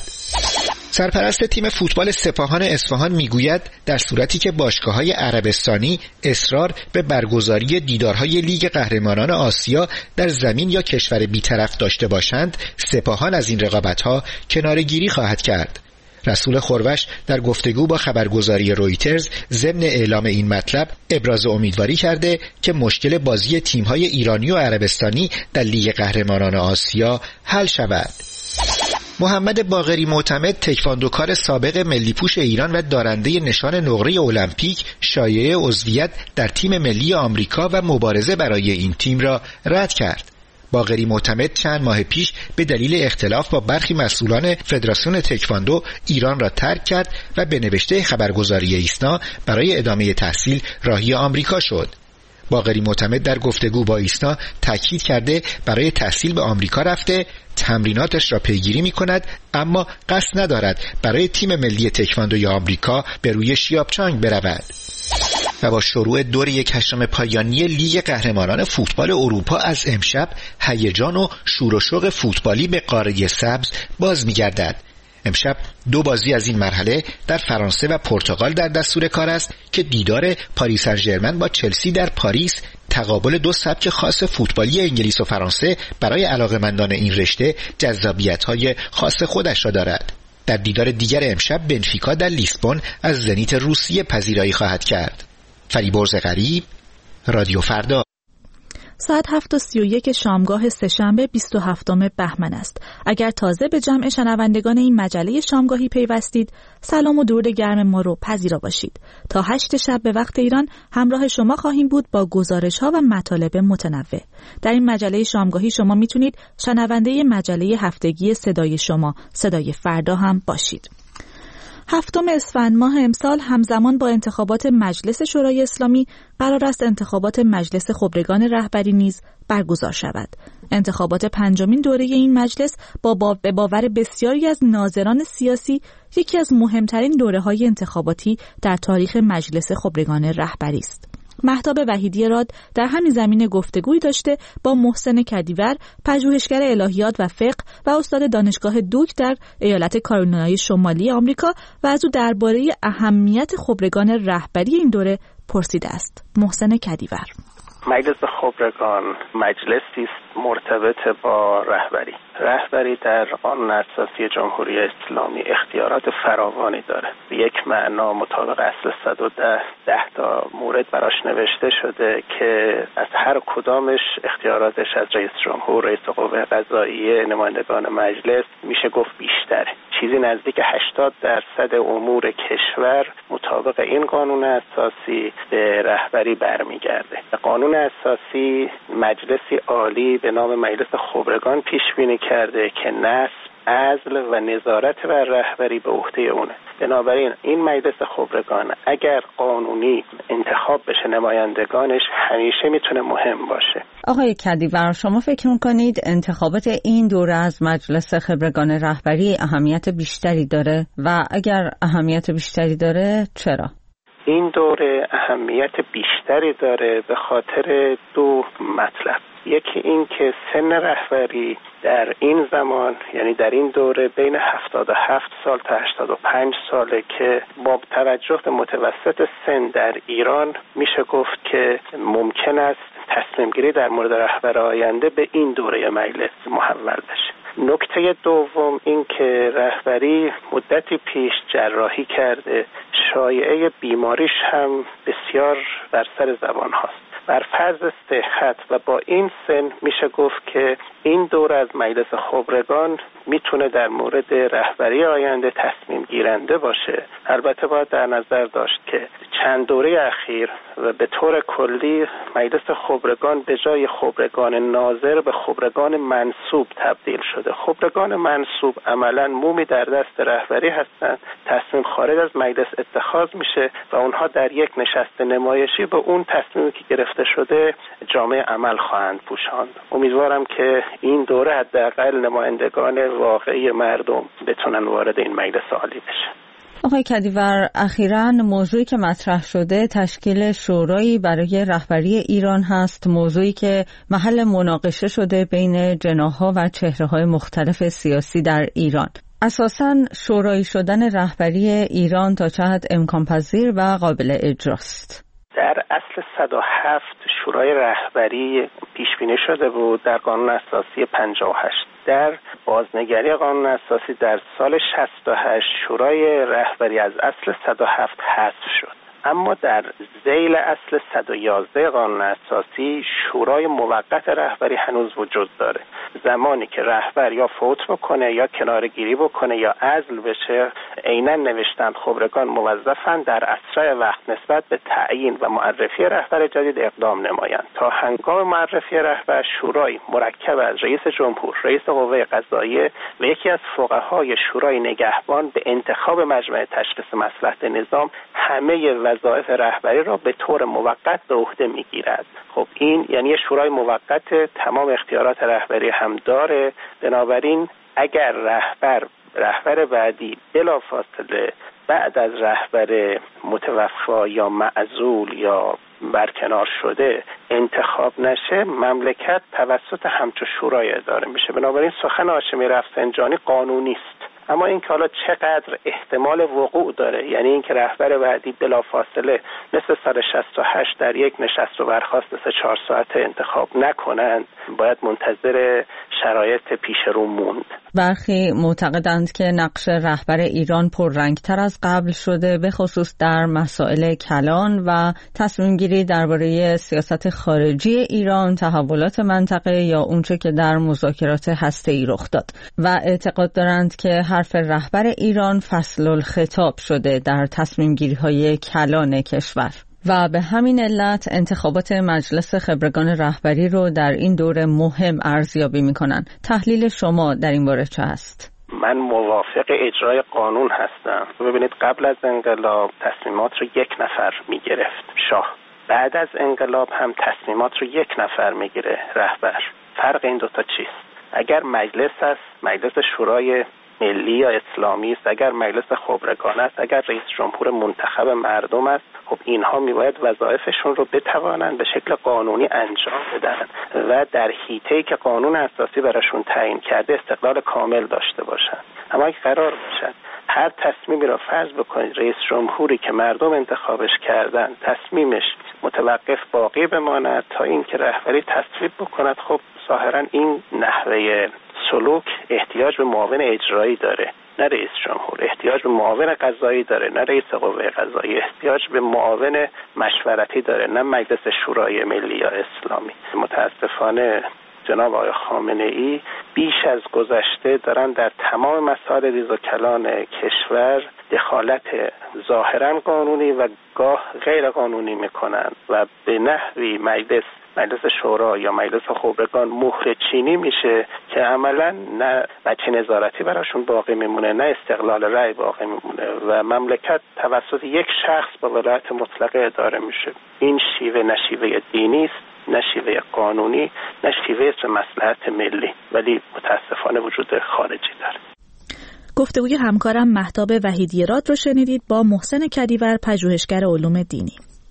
سرپرست تیم فوتبال سپاهان اصفهان میگوید در صورتی که باشگاه‌های عربستانی اصرار به برگزاری دیدارهای لیگ قهرمانان آسیا در زمین یا کشور بی‌طرف داشته باشند، سپاهان از این رقابت‌ها کناره‌گیری خواهد کرد. رسول خروش در گفتگو با خبرگزاری رویترز ضمن اعلام این مطلب ابراز امیدواری کرده که مشکل بازی تیم‌های ایرانی و عربستانی در لیگ قهرمانان آسیا حل شود. محمد باقری معتمد، تکواندوکار سابق ملی پوش ایران و دارنده نشان نقره المپیک، شایعه عضویت در تیم ملی آمریکا و مبارزه برای این تیم را رد کرد. باقری معتمد چند ماه پیش به دلیل اختلاف با برخی مسئولان فدراسیون تکواندو ایران را ترک کرد و به نوشته خبرگزاری ایسنا برای ادامه تحصیل راهی آمریکا شد. باقری معتمد در گفتگو با ایسنا تاکید کرده برای تحصیل به آمریکا رفته، تمریناتش را پیگیری می کند، اما قصد ندارد برای تیم ملی تکواندوی آمریکا به روی شیابچانگ برود. و با شروع دور 1/8 پایانی لیگ قهرمانان فوتبال اروپا از امشب هیجان و شور و شوق فوتبالی به قاره سبز باز می‌گردد. امشب 2 بازی از این مرحله در فرانسه و پرتغال در دستور کار است که دیدار پاریس سن ژرمن با چلسی در پاریس تقابل 2 سبک خاص فوتبالی انگلیس و فرانسه برای علاقه‌مندان این رشته جذابیت‌های خاص خودش را دارد. در دیدار دیگر امشب بنفیکا در لیسبون از زنیت روسیه پذیرایی خواهد کرد. فریبرز غریب، رادیو فردا. ساعت 7:31 شامگاه سه‌شنبه 27 بهمن است. اگر تازه به جمع شنوندگان این مجله شامگاهی پیوستید، سلام و درود گرم ما رو پذیرا باشید. تا 8 شب به وقت ایران همراه شما خواهیم بود با گزارش‌ها و مطالب متنوع. در این مجله شامگاهی شما میتونید شنونده مجله هفتگی صدای شما، صدای فردا هم باشید. 7 اسفند ماه امسال همزمان با انتخابات مجلس شورای اسلامی قرار است انتخابات مجلس خبرگان رهبری نیز برگزار شود. انتخابات 5مین دوره این مجلس به باور بسیاری از ناظران سیاسی یکی از مهمترین دوره‌های انتخاباتی در تاریخ مجلس خبرگان رهبری است. مهتاب وحیدی راد در همین زمینه گفتگویی داشته با محسن کدیور، پژوهشگر الهیات و فقه و استاد دانشگاه دوک در ایالت کارولینای شمالی آمریکا و از او درباره اهمیت خبرگان رهبری این دوره پرسیده است. محسن کدیور: مجلس خبرگان مجلسی است مرتبط با رهبری در قانون اساسی جمهوری اسلامی اختیارات فراوانی داره. به یک معنا مطابق اصل 110 تا مورد براش نوشته شده که از هر کدامش اختیاراتش از رئیس جمهور، رئیس قوه قضاییه، نمایندگان مجلس میشه گفت بیشتره. چیزی نزدیک 80% امور کشور مطابق این قانون اساسی به رهبری برمیگرده. قانون اساسی مجلسی عالی به نام مجلس خبرگان پیش بینی کرده که نصب، عزل و نظارت بر رهبری به عهده اونه. بنابراین این مجلس خبرگان اگر قانونی انتخاب بشه نمایندگانش همیشه میتونه مهم باشه. آقای کدیور، شما فکر میکنید انتخابات این دوره از مجلس خبرگان رهبری اهمیت بیشتری داره و اگر اهمیت بیشتری داره چرا؟ این دوره اهمیت بیشتری داره به خاطر 2 مطلب. یکی این که سن رهبری در این زمان، یعنی در این دوره، بین 77 سال تا 85 ساله که با توجه به متوسط سن در ایران میشه گفت که ممکن است تصمیم گیری در مورد رهبر آینده به این دوره مجلس محول بشه. نکته دوم این که رهبری مدتی پیش جراحی کرده، شایعه بیماریش هم بسیار بر سر زبان هاست. بر فرض صحت و با این سن میشه گفت که این دور از مجلس خبرگان میتونه در مورد رهبری آینده تصمیم گیرنده باشه. البته باید در نظر داشت که چند دوره اخیر و به طور کلی مجلس خبرگان به جای خبرگان ناظر به خبرگان منصوب تبدیل شده. خبرگان منصوب عملاً مومی در دست رهبری هستند، تصمیم خارج از مجلس اتخاذ میشه و اونها در یک نشست نمایشی به اون تصمیمی که گرفته شده جامه عمل خواهند پوشاند. امیدوارم که این دوره حداقل نمایندگان واقعی مردم بتونن وارد این مجلس عالی بشه. آقای کدیور، اخیراً موضوعی که مطرح شده تشکیل شورایی برای رهبری ایران هست، موضوعی که محل مناقشه شده بین جناح‌ها و چهره‌های مختلف سیاسی در ایران. اساساً شورایی شدن رهبری ایران تا چه حد امکان پذیر و قابل اجراست؟ در اصل 107 شورای رهبری پیش بینی شده بود در قانون اساسی 58. در بازنگری قانون اساسی در سال 68 شورای رهبری از اصل 107 حذف شد، اما در ذیل اصل 111 قانون اساسی شورای موقت رهبری هنوز وجود داره. زمانی که رهبر یا فوت بکنه یا کناره‌گیری بکنه یا عزل بشه، عیناً نوشتن خبرگان موظفن در اسرع وقت نسبت به تعیین و معرفی رهبر جدید اقدام نمایند. تا هنگام معرفی رهبر شورای مرکب از رئیس جمهور، رئیس قوه قضاییه و یکی از فقهای شورای نگهبان به انتخاب مجمع تشخیص مصلحت نظام همه وظایف رهبری را به طور موقت به عهده میگیرد. خب این یعنی شورای موقت تمام اختیارات رهبری هم داره. بنابراین اگر رهبر بعدی بلافاصله بعد از رهبر متوفی یا معزول یا برکنار شده انتخاب نشه، مملکت توسط همچو شورای اداره میشه. بنابراین سخن هاشمی رفسنجانی قانونی است، اما این که حالا چقدر احتمال وقوع داره، یعنی این که رهبر بعدی بلافاصله مثل سال 68 در یک نشست و برخاست 3-4 ساعت انتخاب نکنند، باید منتظر شرایط پیش رو موند. برخی معتقدند که نقش رهبر ایران پررنگتر از قبل شده، به خصوص در مسائل کلان و تصمیم گیری درباره سیاست خارجی ایران، تحولات منطقه یا اونچه که در مذاکرات هسته‌ای رخ داد، و اعتقاد دارند که حرف رهبر ایران فصل الخطاب شده در تصمیم گیری های کلان کشور و به همین علت انتخابات مجلس خبرگان رهبری رو در این دوره مهم ارزیابی می‌کنند. تحلیل شما در این باره چه است؟ من موافق اجرای قانون هستم. ببینید قبل از انقلاب تصمیمات رو یک نفر میگرفت، شاه. بعد از انقلاب هم تصمیمات رو یک نفر میگیره، رهبر. فرق این دوتا چیست؟ اگر مجلس است، مجلس شورای ملی یا اسلامی است، اگر مجلس خبرگان است، اگر رئیس جمهور منتخب مردم است، خب اینها میباید وظایفشون رو بتوانند به شکل قانونی انجام بدن و در حیطه‌ای که قانون اساسی براشون تعیین کرده استقلال کامل داشته باشند. اما اگه قرار باشد هر تصمیمی را فرض بکنید رئیس جمهوری که مردم انتخابش کردن تصمیمش متوقف باقی بماند تا اینکه رهبری تصویب بکند، خب ظاهرا این نحوه سلوک احتیاج به معاون اجرایی داره، نه رئیس جمهور. احتیاج به معاون قضایی داره، نه رئیس قوه قضاییه. احتیاج به معاون مشورتی داره، نه مجلس شورای ملی یا اسلامی. متاسفانه جناب آقای خامنه‌ای بیش از گذشته دارن در تمام مسائل ریز و کلان کشور دخالت ظاهرا قانونی و گاه غیر قانونی میکنن و به نحوی مجلس شورا یا مجلس خبرگان مهره چینی میشه که عملا نه بچه نظارتی براشون باقی میمونه، نه استقلال رأی باقی میمونه و مملکت توسط یک شخص با ولایت مطلقه اداره میشه. این شیوه نه شیوه دینی است، نه شیوه قانونی، نه شیوه مصلحت ملی، ولی متاسفانه وجود خارجی داره. گفتگوی همکارم مهتاب وحیدی‌راد رو شنیدید با محسن کدیور، پژوهشگر علوم دینی.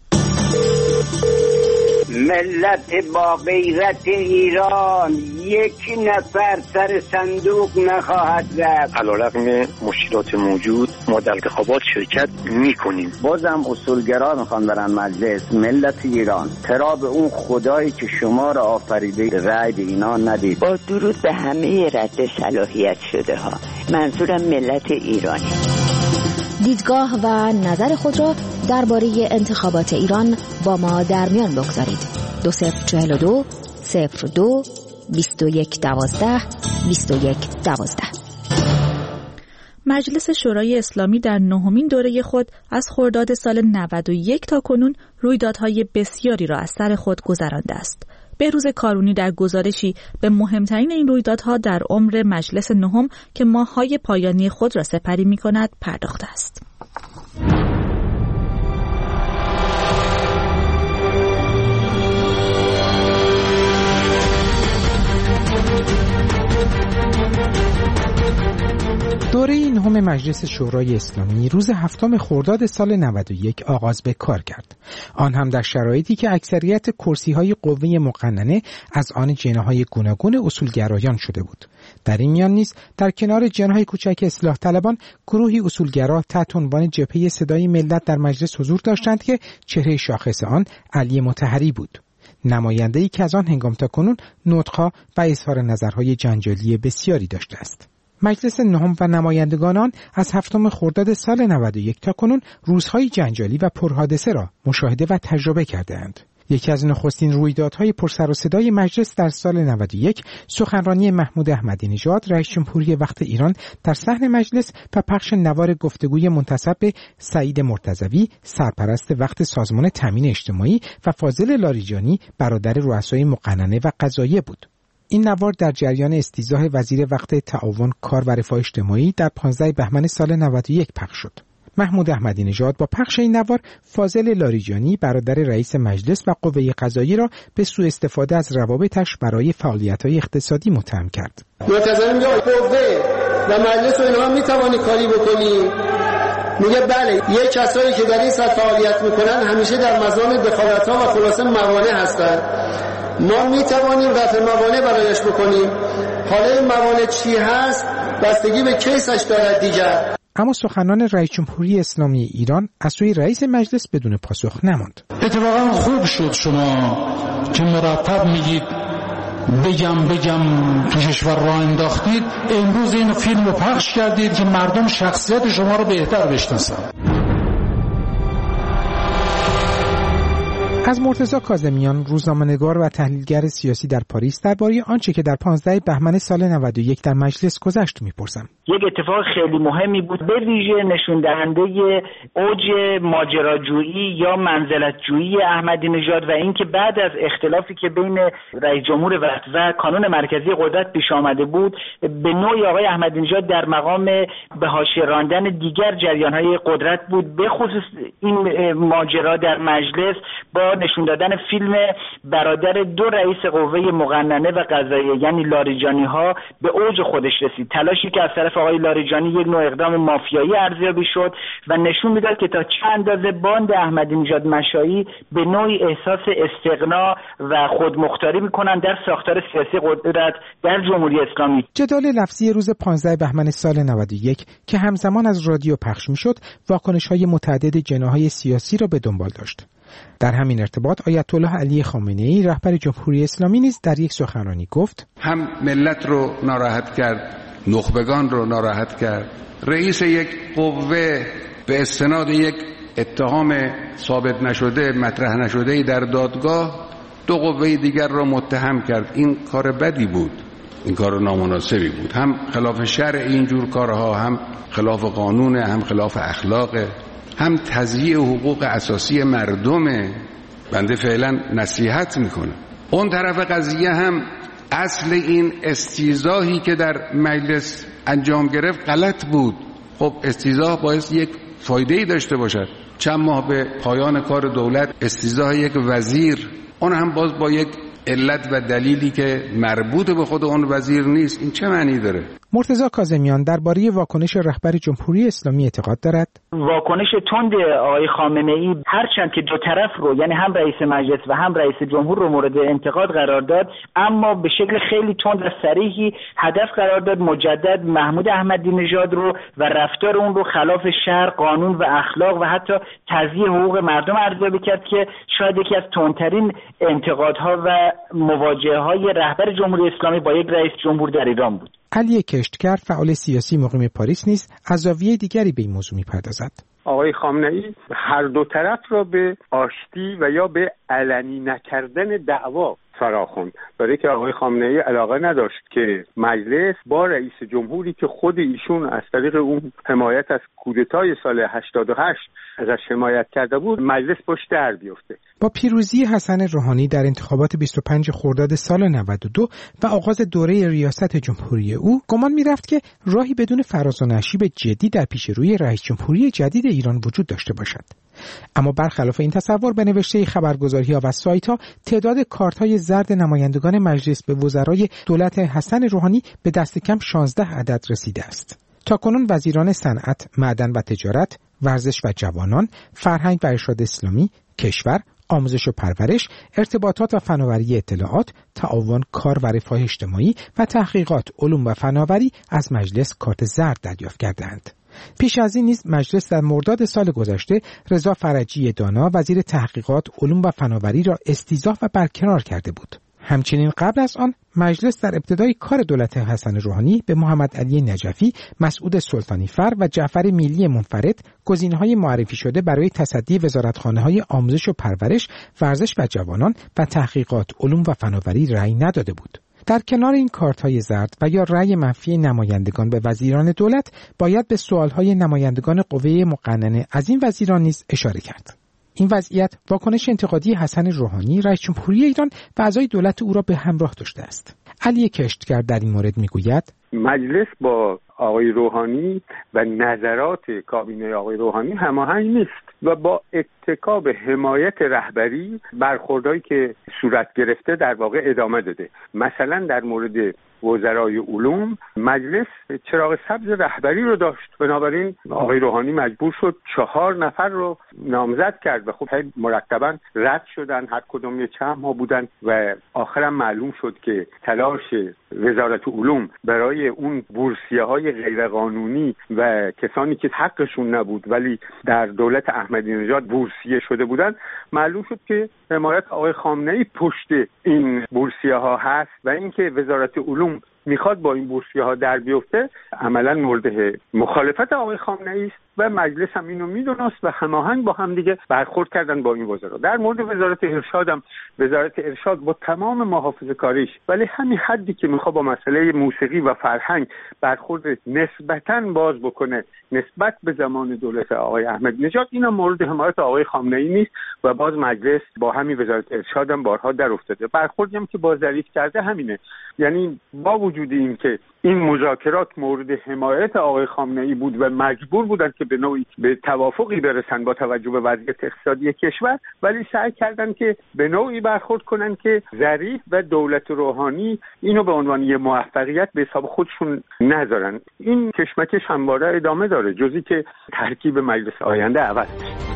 ملت با غیرت ایران یک نفر سر صندوق نخواهد رفت. علیرغم مشکلات موجود ما در انتخابات شرکت میکنیم. بازم اصولگرا میخوان برن مجلس. ملت ایران چرا به اون خدایی که شما را آفریده رأی به اینا ندید؟ با درود به همه رد صلاحیت شده ها، منظورم ملت ایرانی. دیدگاه و نظر خود را درباره انتخابات ایران با ما در میان بگذارید. 2042 02 21 12 21 12. مجلس شورای اسلامی در 9مین دوره خود از خرداد سال 91 تا کنون رویدادهای بسیاری را از سر خود گذرانده است. بهروز کارونی در گزارشی به مهمترین این رویدادها در عمر مجلس نهم که ماه‌های پایانی خود را سپری می‌کند پرداخته است. دوره نهم مجلس شورای اسلامی روز 7 خرداد سال 91 آغاز به کار کرد. آن هم در شرایطی که اکثریت کرسی‌های قوه مقننه از آن جناح‌های گوناگون اصولگرایان شده بود. در این میان نیز در کنار جناح کوچک اصلاح طلبان گروهی اصولگرا تحت عنوان جبهه صدای ملت در مجلس حضور داشتند که چهره شاخص آن علی مطهری بود. نماینده‌ای که از آن هنگام تا کنون نطق‌ها و اظهار نظرهای جنجالی بسیاری داشته است. مجلس نهم و نمایندگان آن از 7 خرداد سال 91 تا کنون روزهای جنجالی و پرحادثه را مشاهده و تجربه کرده‌اند. یکی از نخستین رویدادهای پرسر و صدای مجلس در سال 91 سخنرانی محمود احمدی نژاد رئیس جمهوری وقت ایران در صحن مجلس و پخش نوار گفتگوی منتسب به سعید مرتضوی سرپرست وقت سازمان تامین اجتماعی و فاضل لاریجانی برادر رؤسای مقننه و قضاییه بود. این نوار در جریان استیضاح وزیر وقت تعاون کار و رفاه اجتماعی در 15 بهمن سال 91 پخش شد. محمود احمدی نژاد با پخش این نوار فاضل لاریجانی برادر رئیس مجلس و قوه قضاییه را به سوء استفاده از روابطش برای فعالیت‌های اقتصادی متهم کرد. مرتضوی میگه قوه و مجلس و اینها میتوانی کاری بکنی؟ میگه بله، یک کسایی که در این سطح فعالیت میکنن همیشه در مزان دخالت‌ها و خلاصه موانع هستند. ما میتوانیم رفع موانع برایش بکنیم. حالا این موانع چی هست بستگی به کیسش دارد دیگر. اما سخنان رئیس جمهوری اسلامی ایران از سوی رئیس مجلس بدون پاسخ نماند. اتفاقا خوب شد شما که مرتب میگید بگم تو کشور راه انداختید، امروز این فیلم رو پخش کردید که مردم شخصیت شما رو بهتر بشناسن. از مرتضی کاظمیان روزنامه‌نگار و تحلیلگر سیاسی در پاریس درباره آنچه که در 15 بهمن سال 91 در مجلس گذشت میپرسم. یک اتفاق خیلی مهمی بود، به ویژه نشون دهنده اوج ماجراجویی یا منزلت‌جویی احمدی نژاد و اینکه بعد از اختلافی که بین رئیس جمهور وقت و کانون مرکزی قدرت پیش آمده بود، به نوعی آقای احمدی نژاد در مقام به حاشیه راندن دیگر جریان‌های قدرت بود، به خصوص این ماجرا در مجلس با نشون دادن فیلم برادر دو رئیس قوه مقننه و قضاییه یعنی لاریجانی ها به اوج خودش رسید. تلاشی که از طرف آقای لاریجانی یک نوع اقدام مافیایی ارزیابی شد و نشون میداد که تا چه اندازه باند احمدی نژاد مشایی به نوعی احساس استغنا و خودمختاری میکنن در ساختار سیاسی قدرت در جمهوری اسلامی. جدال لفظی روز 15 بهمن سال 91 که همزمان از رادیو پخش میشد، واکنش‌های متعدد جناح‌های سیاسی را به دنبال داشت. در همین ارتباط آیت الله علی خامنه‌ای رهبر جمهوری اسلامی نیز در یک سخنرانی گفت: هم ملت رو ناراحت کرد، نخبگان رو ناراحت کرد. رئیس یک قوه به استناد یک اتهام ثابت نشده، مطرح نشده در دادگاه دو قوه دیگر را متهم کرد. این کار بدی بود، این کار نامناسبی بود، هم خلاف شرع اینجور کارها، هم خلاف قانون، هم خلاف اخلاقه، هم تضییع حقوق اساسی مردمه. بنده فعلا نصیحت میکنم. اون طرف قضیه هم اصل این استیضاحی که در مجلس انجام گرفت غلط بود. خب استیضاح باعث یک فایده‌ای داشته باشد. چند ماه به پایان کار دولت استیضاح یک وزیر، اون هم باز با یک علت و دلیلی که مربوط به خود اون وزیر نیست، این چه معنی داره؟ مرتضی کاظمیان درباره واکنش رهبر جمهوری اسلامی اعتقاد دارد واکنش تند آقای خامنه‌ای هرچند که دو طرف رو یعنی هم رئیس مجلس و هم رئیس جمهور رو مورد انتقاد قرار داد، اما به شکل خیلی تند و صریحی هدف قرار داد مجدد محمود احمدی نژاد رو و رفتار اون رو خلاف شرع، قانون و اخلاق و حتی تضییع حقوق مردم ارزیابی کرد که شاید یکی از تندترین انتقادها و مواجهه‌های رهبر جمهوری اسلامی با یک رئیس جمهور در ایران بود. علی کشتکر فعال سیاسی مقیم پاریس نیز از زاویه دیگری به این موضوع می‌پردازد. آقای خامنه‌ای هر دو طرف را به آشتی و یا به علنی نکردن دعوا فراخوند، برای که آقای خامنه‌ای علاقه نداشت که مجلس با رئیس جمهوری که خود ایشون از طریق اون حمایت از کودتای سال 88 ازش حمایت کرده بود، مجلس باش در بیفته. با پیروزی حسن روحانی در انتخابات 25 خرداد سال 92 و آغاز دوره ریاست جمهوری او، گمان می‌رفت که راهی بدون فراز و نشیب جدی در پیش روی رئیس جمهوری جدید ایران وجود داشته باشد. اما برخلاف این تصور، به نوشته خبرگزاری‌ها و سایت‌ها تعداد کارت‌های زرد نمایندگان مجلس به وزرای دولت حسن روحانی به دست کم 16 عدد رسیده است. تاکنون وزیران صنعت، معدن و تجارت، ورزش و جوانان، فرهنگ و ارشاد اسلامی، کشور، آموزش و پرورش، ارتباطات و فناوری اطلاعات، تعاون، کار و رفاه اجتماعی و تحقیقات، علوم و فناوری از مجلس کارت زرد دریافت کردند. پیش از این نیز مجلس در مرداد سال گذشته رضا فرجی دانا وزیر تحقیقات، علوم و فناوری را استیضاح و برکنار کرده بود. همچنین قبل از آن مجلس در ابتدای کار دولت حسن روحانی به محمد علی نجفی، مسعود سلطانی فر و جعفر میلی منفرد گزینه‌های معرفی شده برای تصدی وزارتخانه‌های آموزش و پرورش، ورزش و جوانان و تحقیقات، علوم و فناوری رأی نداده بود. در کنار این کارت‌های زرد و یا رأی منفی نمایندگان به وزیران دولت، باید به سوال‌های نمایندگان قوه مقننه از این وزیران نیز اشاره کرد. این وضعیت واکنش انتقادی حسن روحانی، رئیس جمهوری ایران و اعضای دولت او را به همراه داشته است. علی کشتگر در این مورد میگوید: مجلس با آقای روحانی و نظرات کابینه آقای روحانی هماهنگ نیست و با اتکا به حمایت رهبری برخوردایی که صورت گرفته در واقع ادامه داده. مثلا در مورد وزرای علوم مجلس چراغ سبز رهبری رو داشت، بنابراین آقای روحانی مجبور شد 4 نفر رو نامزد کرد و خب مرتبا رد شدن، هر کدوم یه چند ماه بودن و آخرم معلوم شد که تلاش وزارت علوم برای اون بورسیه‌های غیرقانونی و کسانی که حقشون نبود ولی در دولت احمدی نژاد بورسیه شده بودن، معلوم شد که حمایت آقای خامنه‌ای پشت این بورسیه‌ها هست و اینکه وزارت علوم میخواد با این بورسیه‌ها در بیفته عملاً مورد مخالفت آقای خامنه‌ای است و مجلس هم اینو میدونست و هماهنگ با هم دیگه برخورد کردن با این وزرا. در مورد وزارت ارشاد هم وزارت ارشاد با تمام محافظه‌کاریش ولی همین حدی که میخواد با مسئله موسیقی و فرهنگ برخورد نسبتاً باز بکنه نسبت به زمان دولت آقای احمدی نژاد، اینا مورد حمایت آقای خامنه‌ای نیست و باز مجلس با همین وزارت ارشاد هم بارها در افتاده. برخوردی هم که با ظریف کرده همینه، یعنی با وجود این که این مذاکرات مورد حمایت آقای خامنه‌ای بود و مجبور بودن که به نوعی به توافقی برسن با توجه به وضعیت اقتصادی کشور، ولی سعی کردن که به نوعی برخورد کنن که ظریف و دولت روحانی اینو به عنوان یه موفقیت به حساب خودشون نذارن. این کشمکش همواره ادامه داره، جزی که ترکیب مجلس آینده عوض بشه.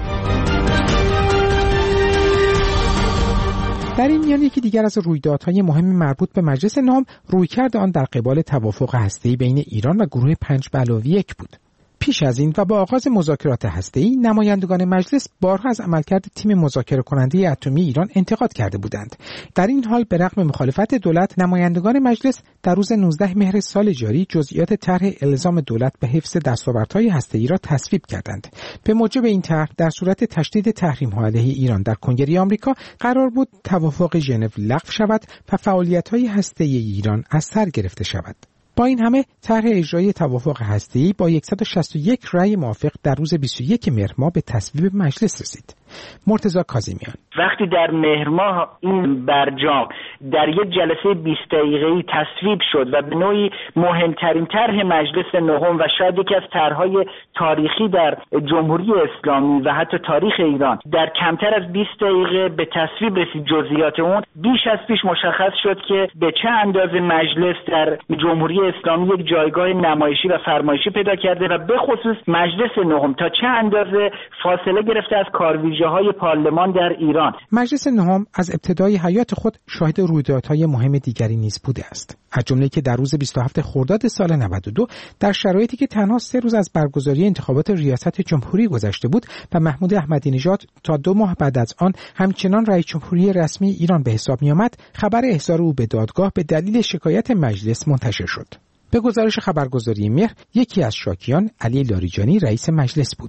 در این میان یکی دیگر از رویدادهای مهم مربوط به مجلس نهم رویکرد آن در قبال توافق هسته‌ای بین ایران و گروه 5+1 بود. پیش از این و با آغاز مذاکرات هسته‌ای، نمایندگان مجلس بارها از عملکرد تیم مذاکره کننده اتمی ایران انتقاد کرده بودند. در این حال به رغم مخالفت دولت، نمایندگان مجلس در روز 19 مهر سال جاری جزئیات طرح الزام دولت به حفظ دستاوردهای هسته‌ای را تصویب کردند. به موجب این طرح، در صورت تشدید تحریم‌ها علیه ایران در کنگره آمریکا قرار بود توافق ژنو لغو شود و فعالیت‌های هسته‌ای ایران از سر گرفته شود. با این همه طرح اجرایی توافق هسته‌ای با 161 رأی موافق در روز 21 مهر ماه به تصویب مجلس رسید. مرتضی کاظمیان: وقتی در مهر ماه این برجام در یک جلسه 20 دقیقه‌ای تصویب شد و به نوعی مهمترین طرح مجلس نهم و شاید یکی از طرح‌های تاریخی در جمهوری اسلامی و حتی تاریخ ایران در کمتر از 20 دقیقه به تصویب رسید، جزئیات اون بیش از پیش مشخص شد که به چه اندازه مجلس در جمهوری اسلامی یک جایگاه نمایشی و فرمایشی پیدا کرده و به خصوص مجلس نهم تا چه اندازه فاصله گرفته از کارویژه‌های پارلمان در ایران. مجلس نهم از ابتدای حیات خود شاهد رویدادهای مهم دیگری نیز بوده است، از جمله که در روز 27 خرداد سال 92 در شرایطی که تنها 3 روز از برگزاری انتخابات ریاست جمهوری گذشته بود و محمود احمدی نژاد تا 2 ماه بعد از آن همچنان رئیس جمهوری رسمی ایران به حساب می‌آمد، خبر احضار او به دادگاه به دلیل شکایت مجلس منتشر شد. به گزارش خبرگزاری مهر، یکی از شاکیان علی لاریجانی رئیس مجلس بود.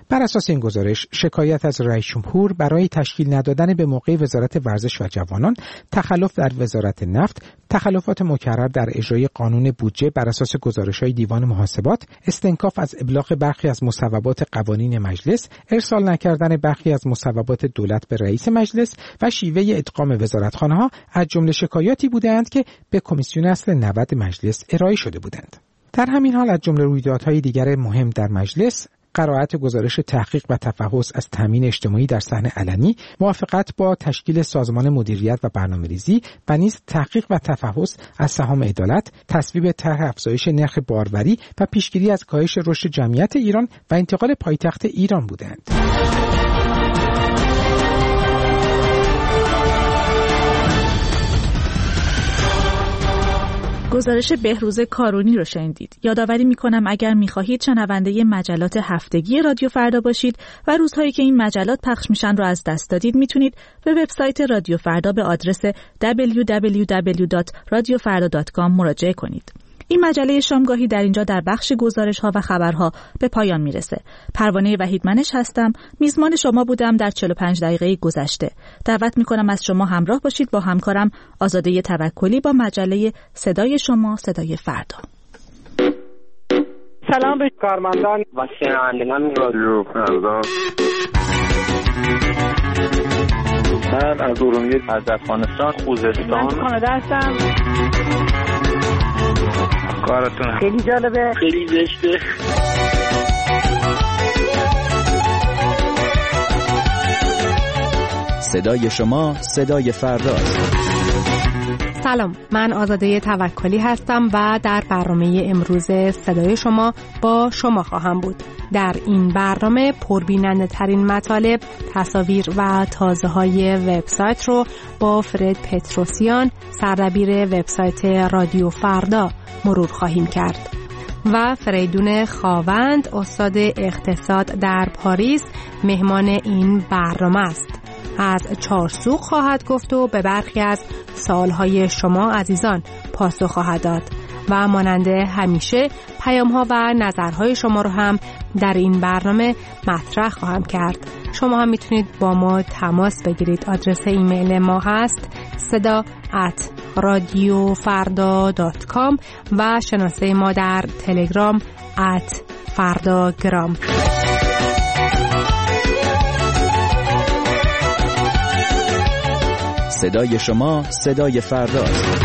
بر اساس این گزارش، شکایت از رئیس جمهور برای تشکیل ندادن به موقع وزارت ورزش و جوانان، تخلف در وزارت نفت، تخلفات مکرر در اجرای قانون بودجه بر اساس گزارش‌های دیوان محاسبات، استنکاف از ابلاغ برخی از مصوبات قوانین مجلس، ارسال نکردن برخی از مصوبات دولت به رئیس مجلس و شیوه ادغام وزارتخانه‌ها از جمله شکایاتی بودند که به کمیسیون اصل 90 مجلس ارائه شده بودند. در همین حال از جمله رویدادهای دیگر مهم در مجلس، قرائت گزارش تحقیق و تفحص از تامین اجتماعی در صحن علنی، موافقت با تشکیل سازمان مدیریت و برنامه‌ریزی و نیز تحقیق و تفحص از سهام عدالت، تصویب طرح افزایش نرخ باروری و پیشگیری از کاهش رشد جمعیت ایران و انتقال پایتخت ایران بودند. گزارش بهروز کارونی رو شنیدید. یادآوری میکنم اگر میخواهید شنونده مجلات هفتگی رادیو فردا باشید و روزهایی که این مجلات پخش میشن رو از دست دادید، میتونید به وبسایت رادیو فردا به آدرس www.radiofarda.com مراجعه کنید. این مجله شامگاهی در اینجا در بخش گزارش‌ها و خبرها به پایان میرسه. پروانه وحیدمنش هستم. میزبان شما بودم در 45 دقیقه گذشته. دعوت میکنم از شما همراه باشید با همکارم آزاده توکلی با مجله صدای شما، صدای فردا. سلام به کارمندان و شنوندگان رادیو فردا. من از ارومیه، از افغانستان، خوزستان. من کانادا هستم. کارتون خیلی جالبه، خیلی زشته. صدای شما، صدای فرداست. سلام، من آزاده توکلی هستم و در برنامه امروز صدای شما با شما خواهم بود. در این برنامه پربیننده ترین مطالب، تصاویر و تازه های وبسایت رو با فرد پتروسیان، سردبیر وبسایت رادیو فردا مرور خواهیم کرد و فریدون خاوند، استاد اقتصاد در پاریس، مهمان این برنامه است. از چارسوق خواهد گفت و به برخی از سوالهای شما عزیزان پاسخ خواهد داد و مانند همیشه پیام‌ها و نظرهای شما رو هم در این برنامه مطرح خواهم کرد. شما هم میتونید با ما تماس بگیرید. آدرس ایمیل ما هست seda@radiofarda.com و شناسه ما در تلگرام @fardagram. صدای شما، صدای فرداست.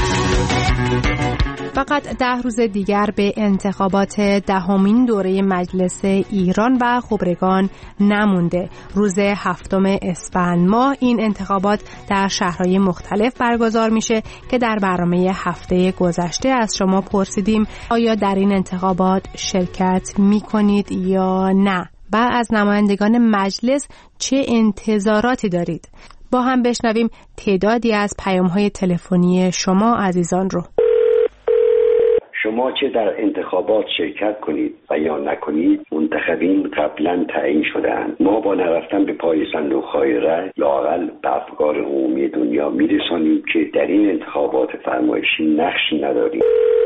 فقط 10 روز دیگر به انتخابات 10مین دوره مجلس ایران و خبرگان نمونده. روز 7 اسفند ماه این انتخابات در شهرهای مختلف برگزار میشه که در برنامه هفته گذشته از شما پرسیدیم آیا در این انتخابات شرکت میکنید یا نه و از نمایندگان مجلس چه انتظاراتی دارید. با هم بشنویم تعدادی از پیام‌های تلفنی شما عزیزان رو. شما چه در انتخابات شرکت کنید و یا نکنید، منتخبین قبلا تعیین شده‌اند. ما با نرفتن به پای صندوق‌های رای لااقل به افکار عمومی دنیا میرسانیم که در این انتخابات فرمایشی نقشی نداریم.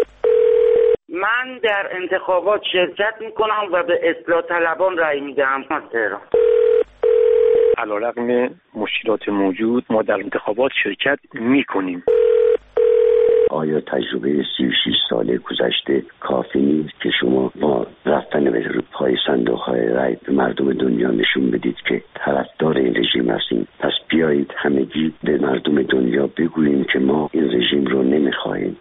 من در انتخابات شرکت میکنم و به اصلاح طلبان رای میدهم. تهران. علیرغم مشکلات موجود ما در انتخابات شرکت میکنیم. آیا تجربه 36 ساله گذشته کافی نیست که شما با رفتن به پای صندوق‌های رای به مردم دنیا نشون بدید که طرفدار این رژیم هستیم؟ پس بیایید همگی به مردم دنیا بگوییم که ما این رژیم رو نمیخواهیم.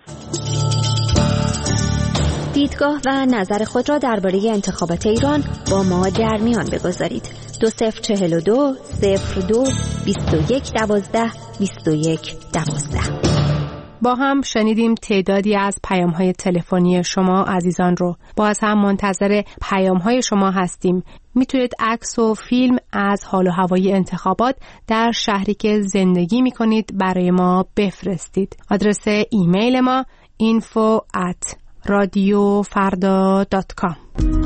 دیدگاه و نظر خود را درباره انتخابات ایران با ما در میان بگذارید. 2042 02 21 12 21 12. با هم شنیدیم تعدادی از پیام‌های تلفنی شما عزیزان رو. باز هم منتظر پیام‌های شما هستیم. میتونید عکس و فیلم از حال و هوای انتخابات در شهری که زندگی میکنید برای ما بفرستید. آدرس ایمیل ما info@radiofarda.com.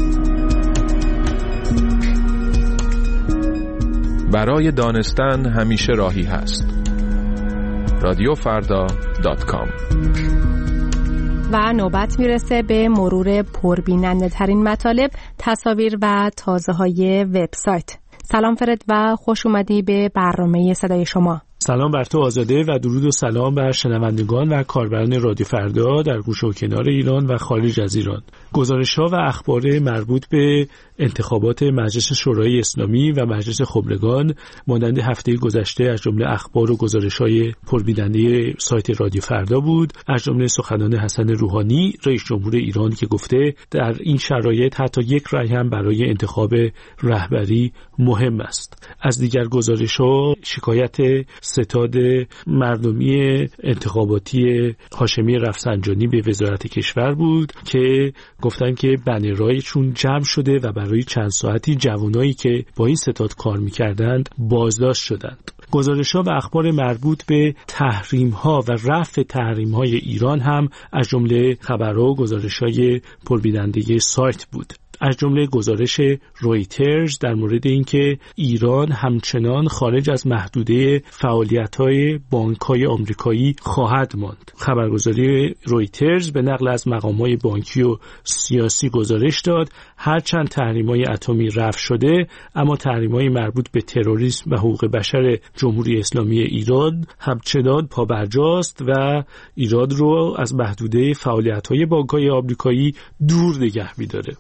برای دانستن همیشه راهی هست. radiofarda.com و نوبت میرسه به مرور پربیننده ترین مطالب، تصاویر و تازه های وبسایت. سلام فرد و خوش اومدی به برنامه صدای شما. سلام بر تو آزاده و درود و سلام بر شنوندگان و کاربران رادیو فردا در گوشه و کنار ایران و خارج از ایران. گزارش‌ها و اخبار مربوط به انتخابات مجلس شورای اسلامی و مجلس خبرگان مانند هفته گذشته از جمله اخبار و گزارش‌های پربیننده سایت رادیو فردا بود، از جمله سخنان حسن روحانی رئیس جمهور ایران که گفته در این شرایط حتی یک رأی هم برای انتخاب رهبری مهم است. از دیگر گزارش‌ها شکایت ستاد مردمی انتخاباتی هاشمی رفسنجانی به وزارت کشور بود که گفتن که بنرهایشون جمع شده و برای چند ساعتی جوانایی که با این ستاد کار می‌کردند بازداشت شدند. گزارش‌ها و اخبار مربوط به تحریم‌ها و رفع تحریم‌های ایران هم از جمله خبرها و گزارش‌های پربیننده سایت بود. از جمله گزارش رویترز در مورد اینکه ایران همچنان خارج از محدوده فعالیت‌های بانک‌های آمریکایی خواهد ماند. خبرگزاری رویترز به نقل از مقام‌های بانکی و سیاسی گزارش داد هرچند تحریم‌های اتمی رفع شده اما تحریم‌های مربوط به تروریسم و حقوق بشر جمهوری اسلامی ایران همچنان پابرجاست و ایران رو از محدوده فعالیت‌های بانک‌های آمریکایی دور نگه می‌داره.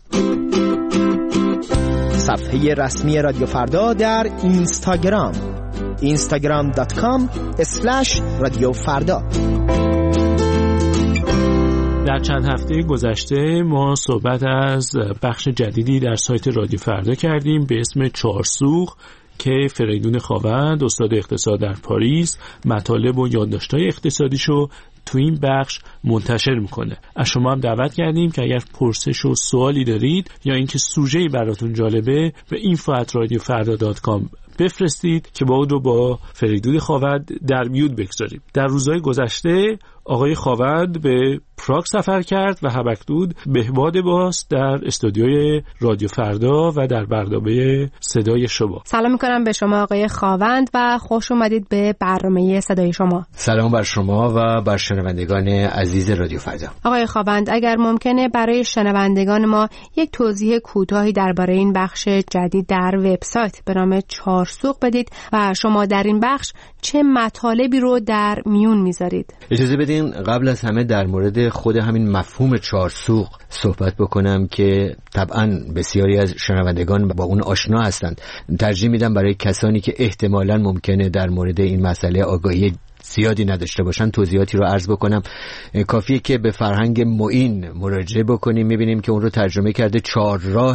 صفحه رسمی رادیو فردا در اینستاگرام instagram.com/رادیوفردا. در چند هفته گذشته ما صحبت از بخش جدیدی در سایت رادیو فردا کردیم به اسم چهارسوق که فریدون خاوند استاد اقتصاد در پاریس مطالب و یادداشت‌های اقتصادیشو تو این بخش منتشر میکنه. از شما هم دعوت کردیم که اگر پرسش و سوالی دارید یا اینکه سوژه‌ای براتون جالبه به info@radiofarda.com بفرستید که با اون رو با فریدون خاوند در میون بگذاریم. در روزهای گذشته آقای خاوند به پراگ سفر کرد و هم‌اکنون بهباد باز در استودیوی رادیو فردا و در برنامه صدای شما. سلام میکنم به شما آقای خاوند و خوش اومدید به برنامه صدای شما. سلام بر شما و بر شنوندگان عزیز رادیو فردا. آقای خاوند اگر ممکنه برای شنوندگان ما یک توضیح کوتاهی درباره این بخش جدید در وبسایت به نام چهارسوق بدید و شما در این بخش چه مطالبی رو در میون میذارید؟ اجازه بدین قبل از همه در مورد خود همین مفهوم چهارسوق صحبت بکنم که طبعا بسیاری از شنوندگان با اون آشنا هستند. ترجیح میدم برای کسانی که احتمالاً ممکنه در مورد این مسئله آگاهی زیادی نداشته باشن توضیحاتی رو عرض بکنم. کافیه که به فرهنگ معین مراجعه بکنیم، میبینیم که اون رو ترجمه کرده چهارراه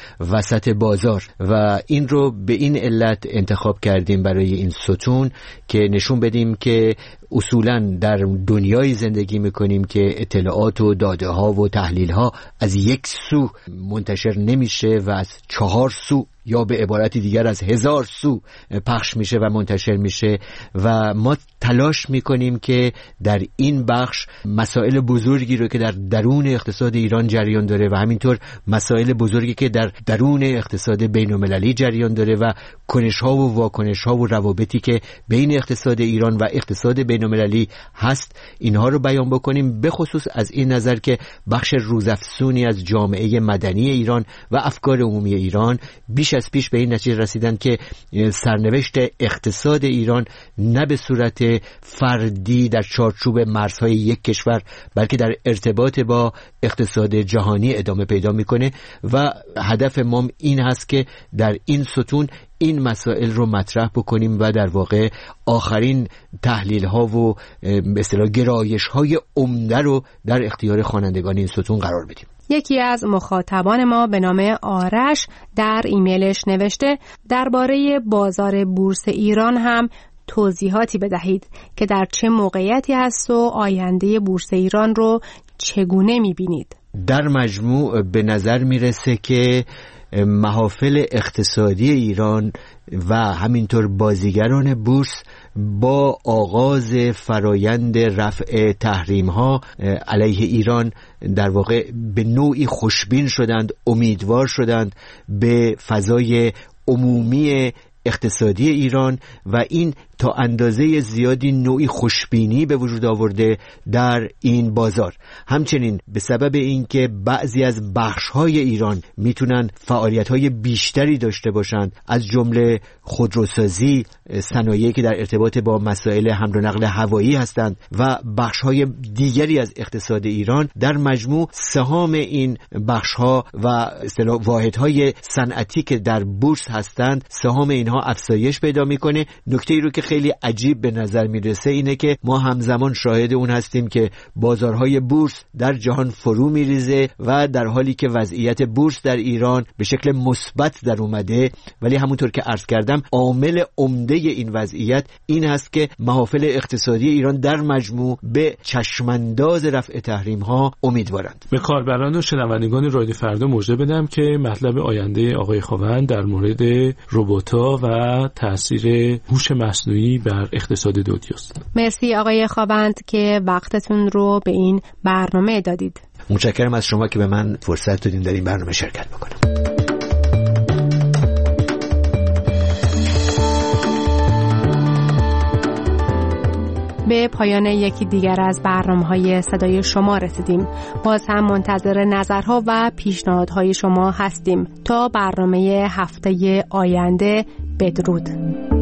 وسط بازار و این رو به این علت انتخاب کردیم برای این ستون که نشون بدیم که اصولاً در دنیای زندگی میکنیم که اطلاعات و داده ها و تحلیل ها از یک سو منتشر نمیشه و از 4 سو یا به عبارتی دیگر از 1000 سو پخش میشه و منتشر میشه و ما تلاش میکنیم که در این بخش مسائل بزرگی رو که در درون اقتصاد ایران جریان داره و همینطور مسائل بزرگی که در درون اقتصاد بین‌المللی جریان داره و کنش‌ها و واکنش‌ها و روابطی که بین اقتصاد ایران و اقتصاد بین‌المللی هست اینها رو بیان بکنیم، به خصوص از این نظر که بخش روزافزونی از جامعه مدنی ایران و افکار عمومی ایران بیش از پیش به این نتیجه رسیدن که سرنوشت اقتصاد ایران نه به صورت فردی در چارچوب مرزهای یک کشور بلکه در ارتباط با اقتصاد جهانی ادامه پیدا میکنه و هدف ما این هست که در این ستون این مسائل رو مطرح بکنیم و در واقع آخرین تحلیل ها و به اصطلاح گرایش های عمده رو در اختیار خوانندگان این ستون قرار بدیم. یکی از مخاطبان ما به نام آرش در ایمیلش نوشته درباره بازار بورس ایران هم توضیحاتی بدهید که در چه موقعیتی هست و آینده بورس ایران رو چگونه می‌بینید؟ در مجموع به نظر میرسه که محافل اقتصادی ایران و همینطور بازیگران بورس با آغاز فرایند رفع تحریم‌ها علیه ایران در واقع به نوعی خوشبین شدند، امیدوار شدند به فضای عمومی اقتصادی ایران و این تا اندازه زیادی نوعی خوشبینی به وجود آورده در این بازار. همچنین به سبب اینکه بعضی از بخش‌های ایران میتونن فعالیت‌های بیشتری داشته باشند، از جمله خودروسازی، صنایعی که در ارتباط با مسائل حمل و نقل هوایی هستند و بخش‌های دیگری از اقتصاد ایران، در مجموع سهام این بخش‌ها و اصطلاح واحدهای صنعتی که در بورس هستند، سهام اینها افزایش پیدا میکنه. نکته ای رو که خیلی عجیب به نظر میرسه اینه که ما همزمان شاهد اون هستیم که بازارهای بورس در جهان فرو میریزه و در حالی که وضعیت بورس در ایران به شکل مثبت در اومده، ولی همونطور که عرض کردم عامل عمده این وضعیت این هست که محافل اقتصادی ایران در مجموع به چشمانداز رفع تحریم ها امیدوارند. به کاربران و شنوندگان رادیو فردا مژده بدم که مطلب آینده آقای خاوند در مورد ربات‌ها و تاثیر هوش مصنوعی بر اقتصاد دنیاست. مرسی آقای خاوند که وقتتون رو به این برنامه دادید. متشکرم از شما که به من فرصت دادین در این برنامه شرکت بکنم. به پایان یکی دیگر از برنامه‌های صدای شما رسیدیم. باز هم منتظر نظرها و پیشنهادهای شما هستیم. تا برنامه هفته آینده، بدرود.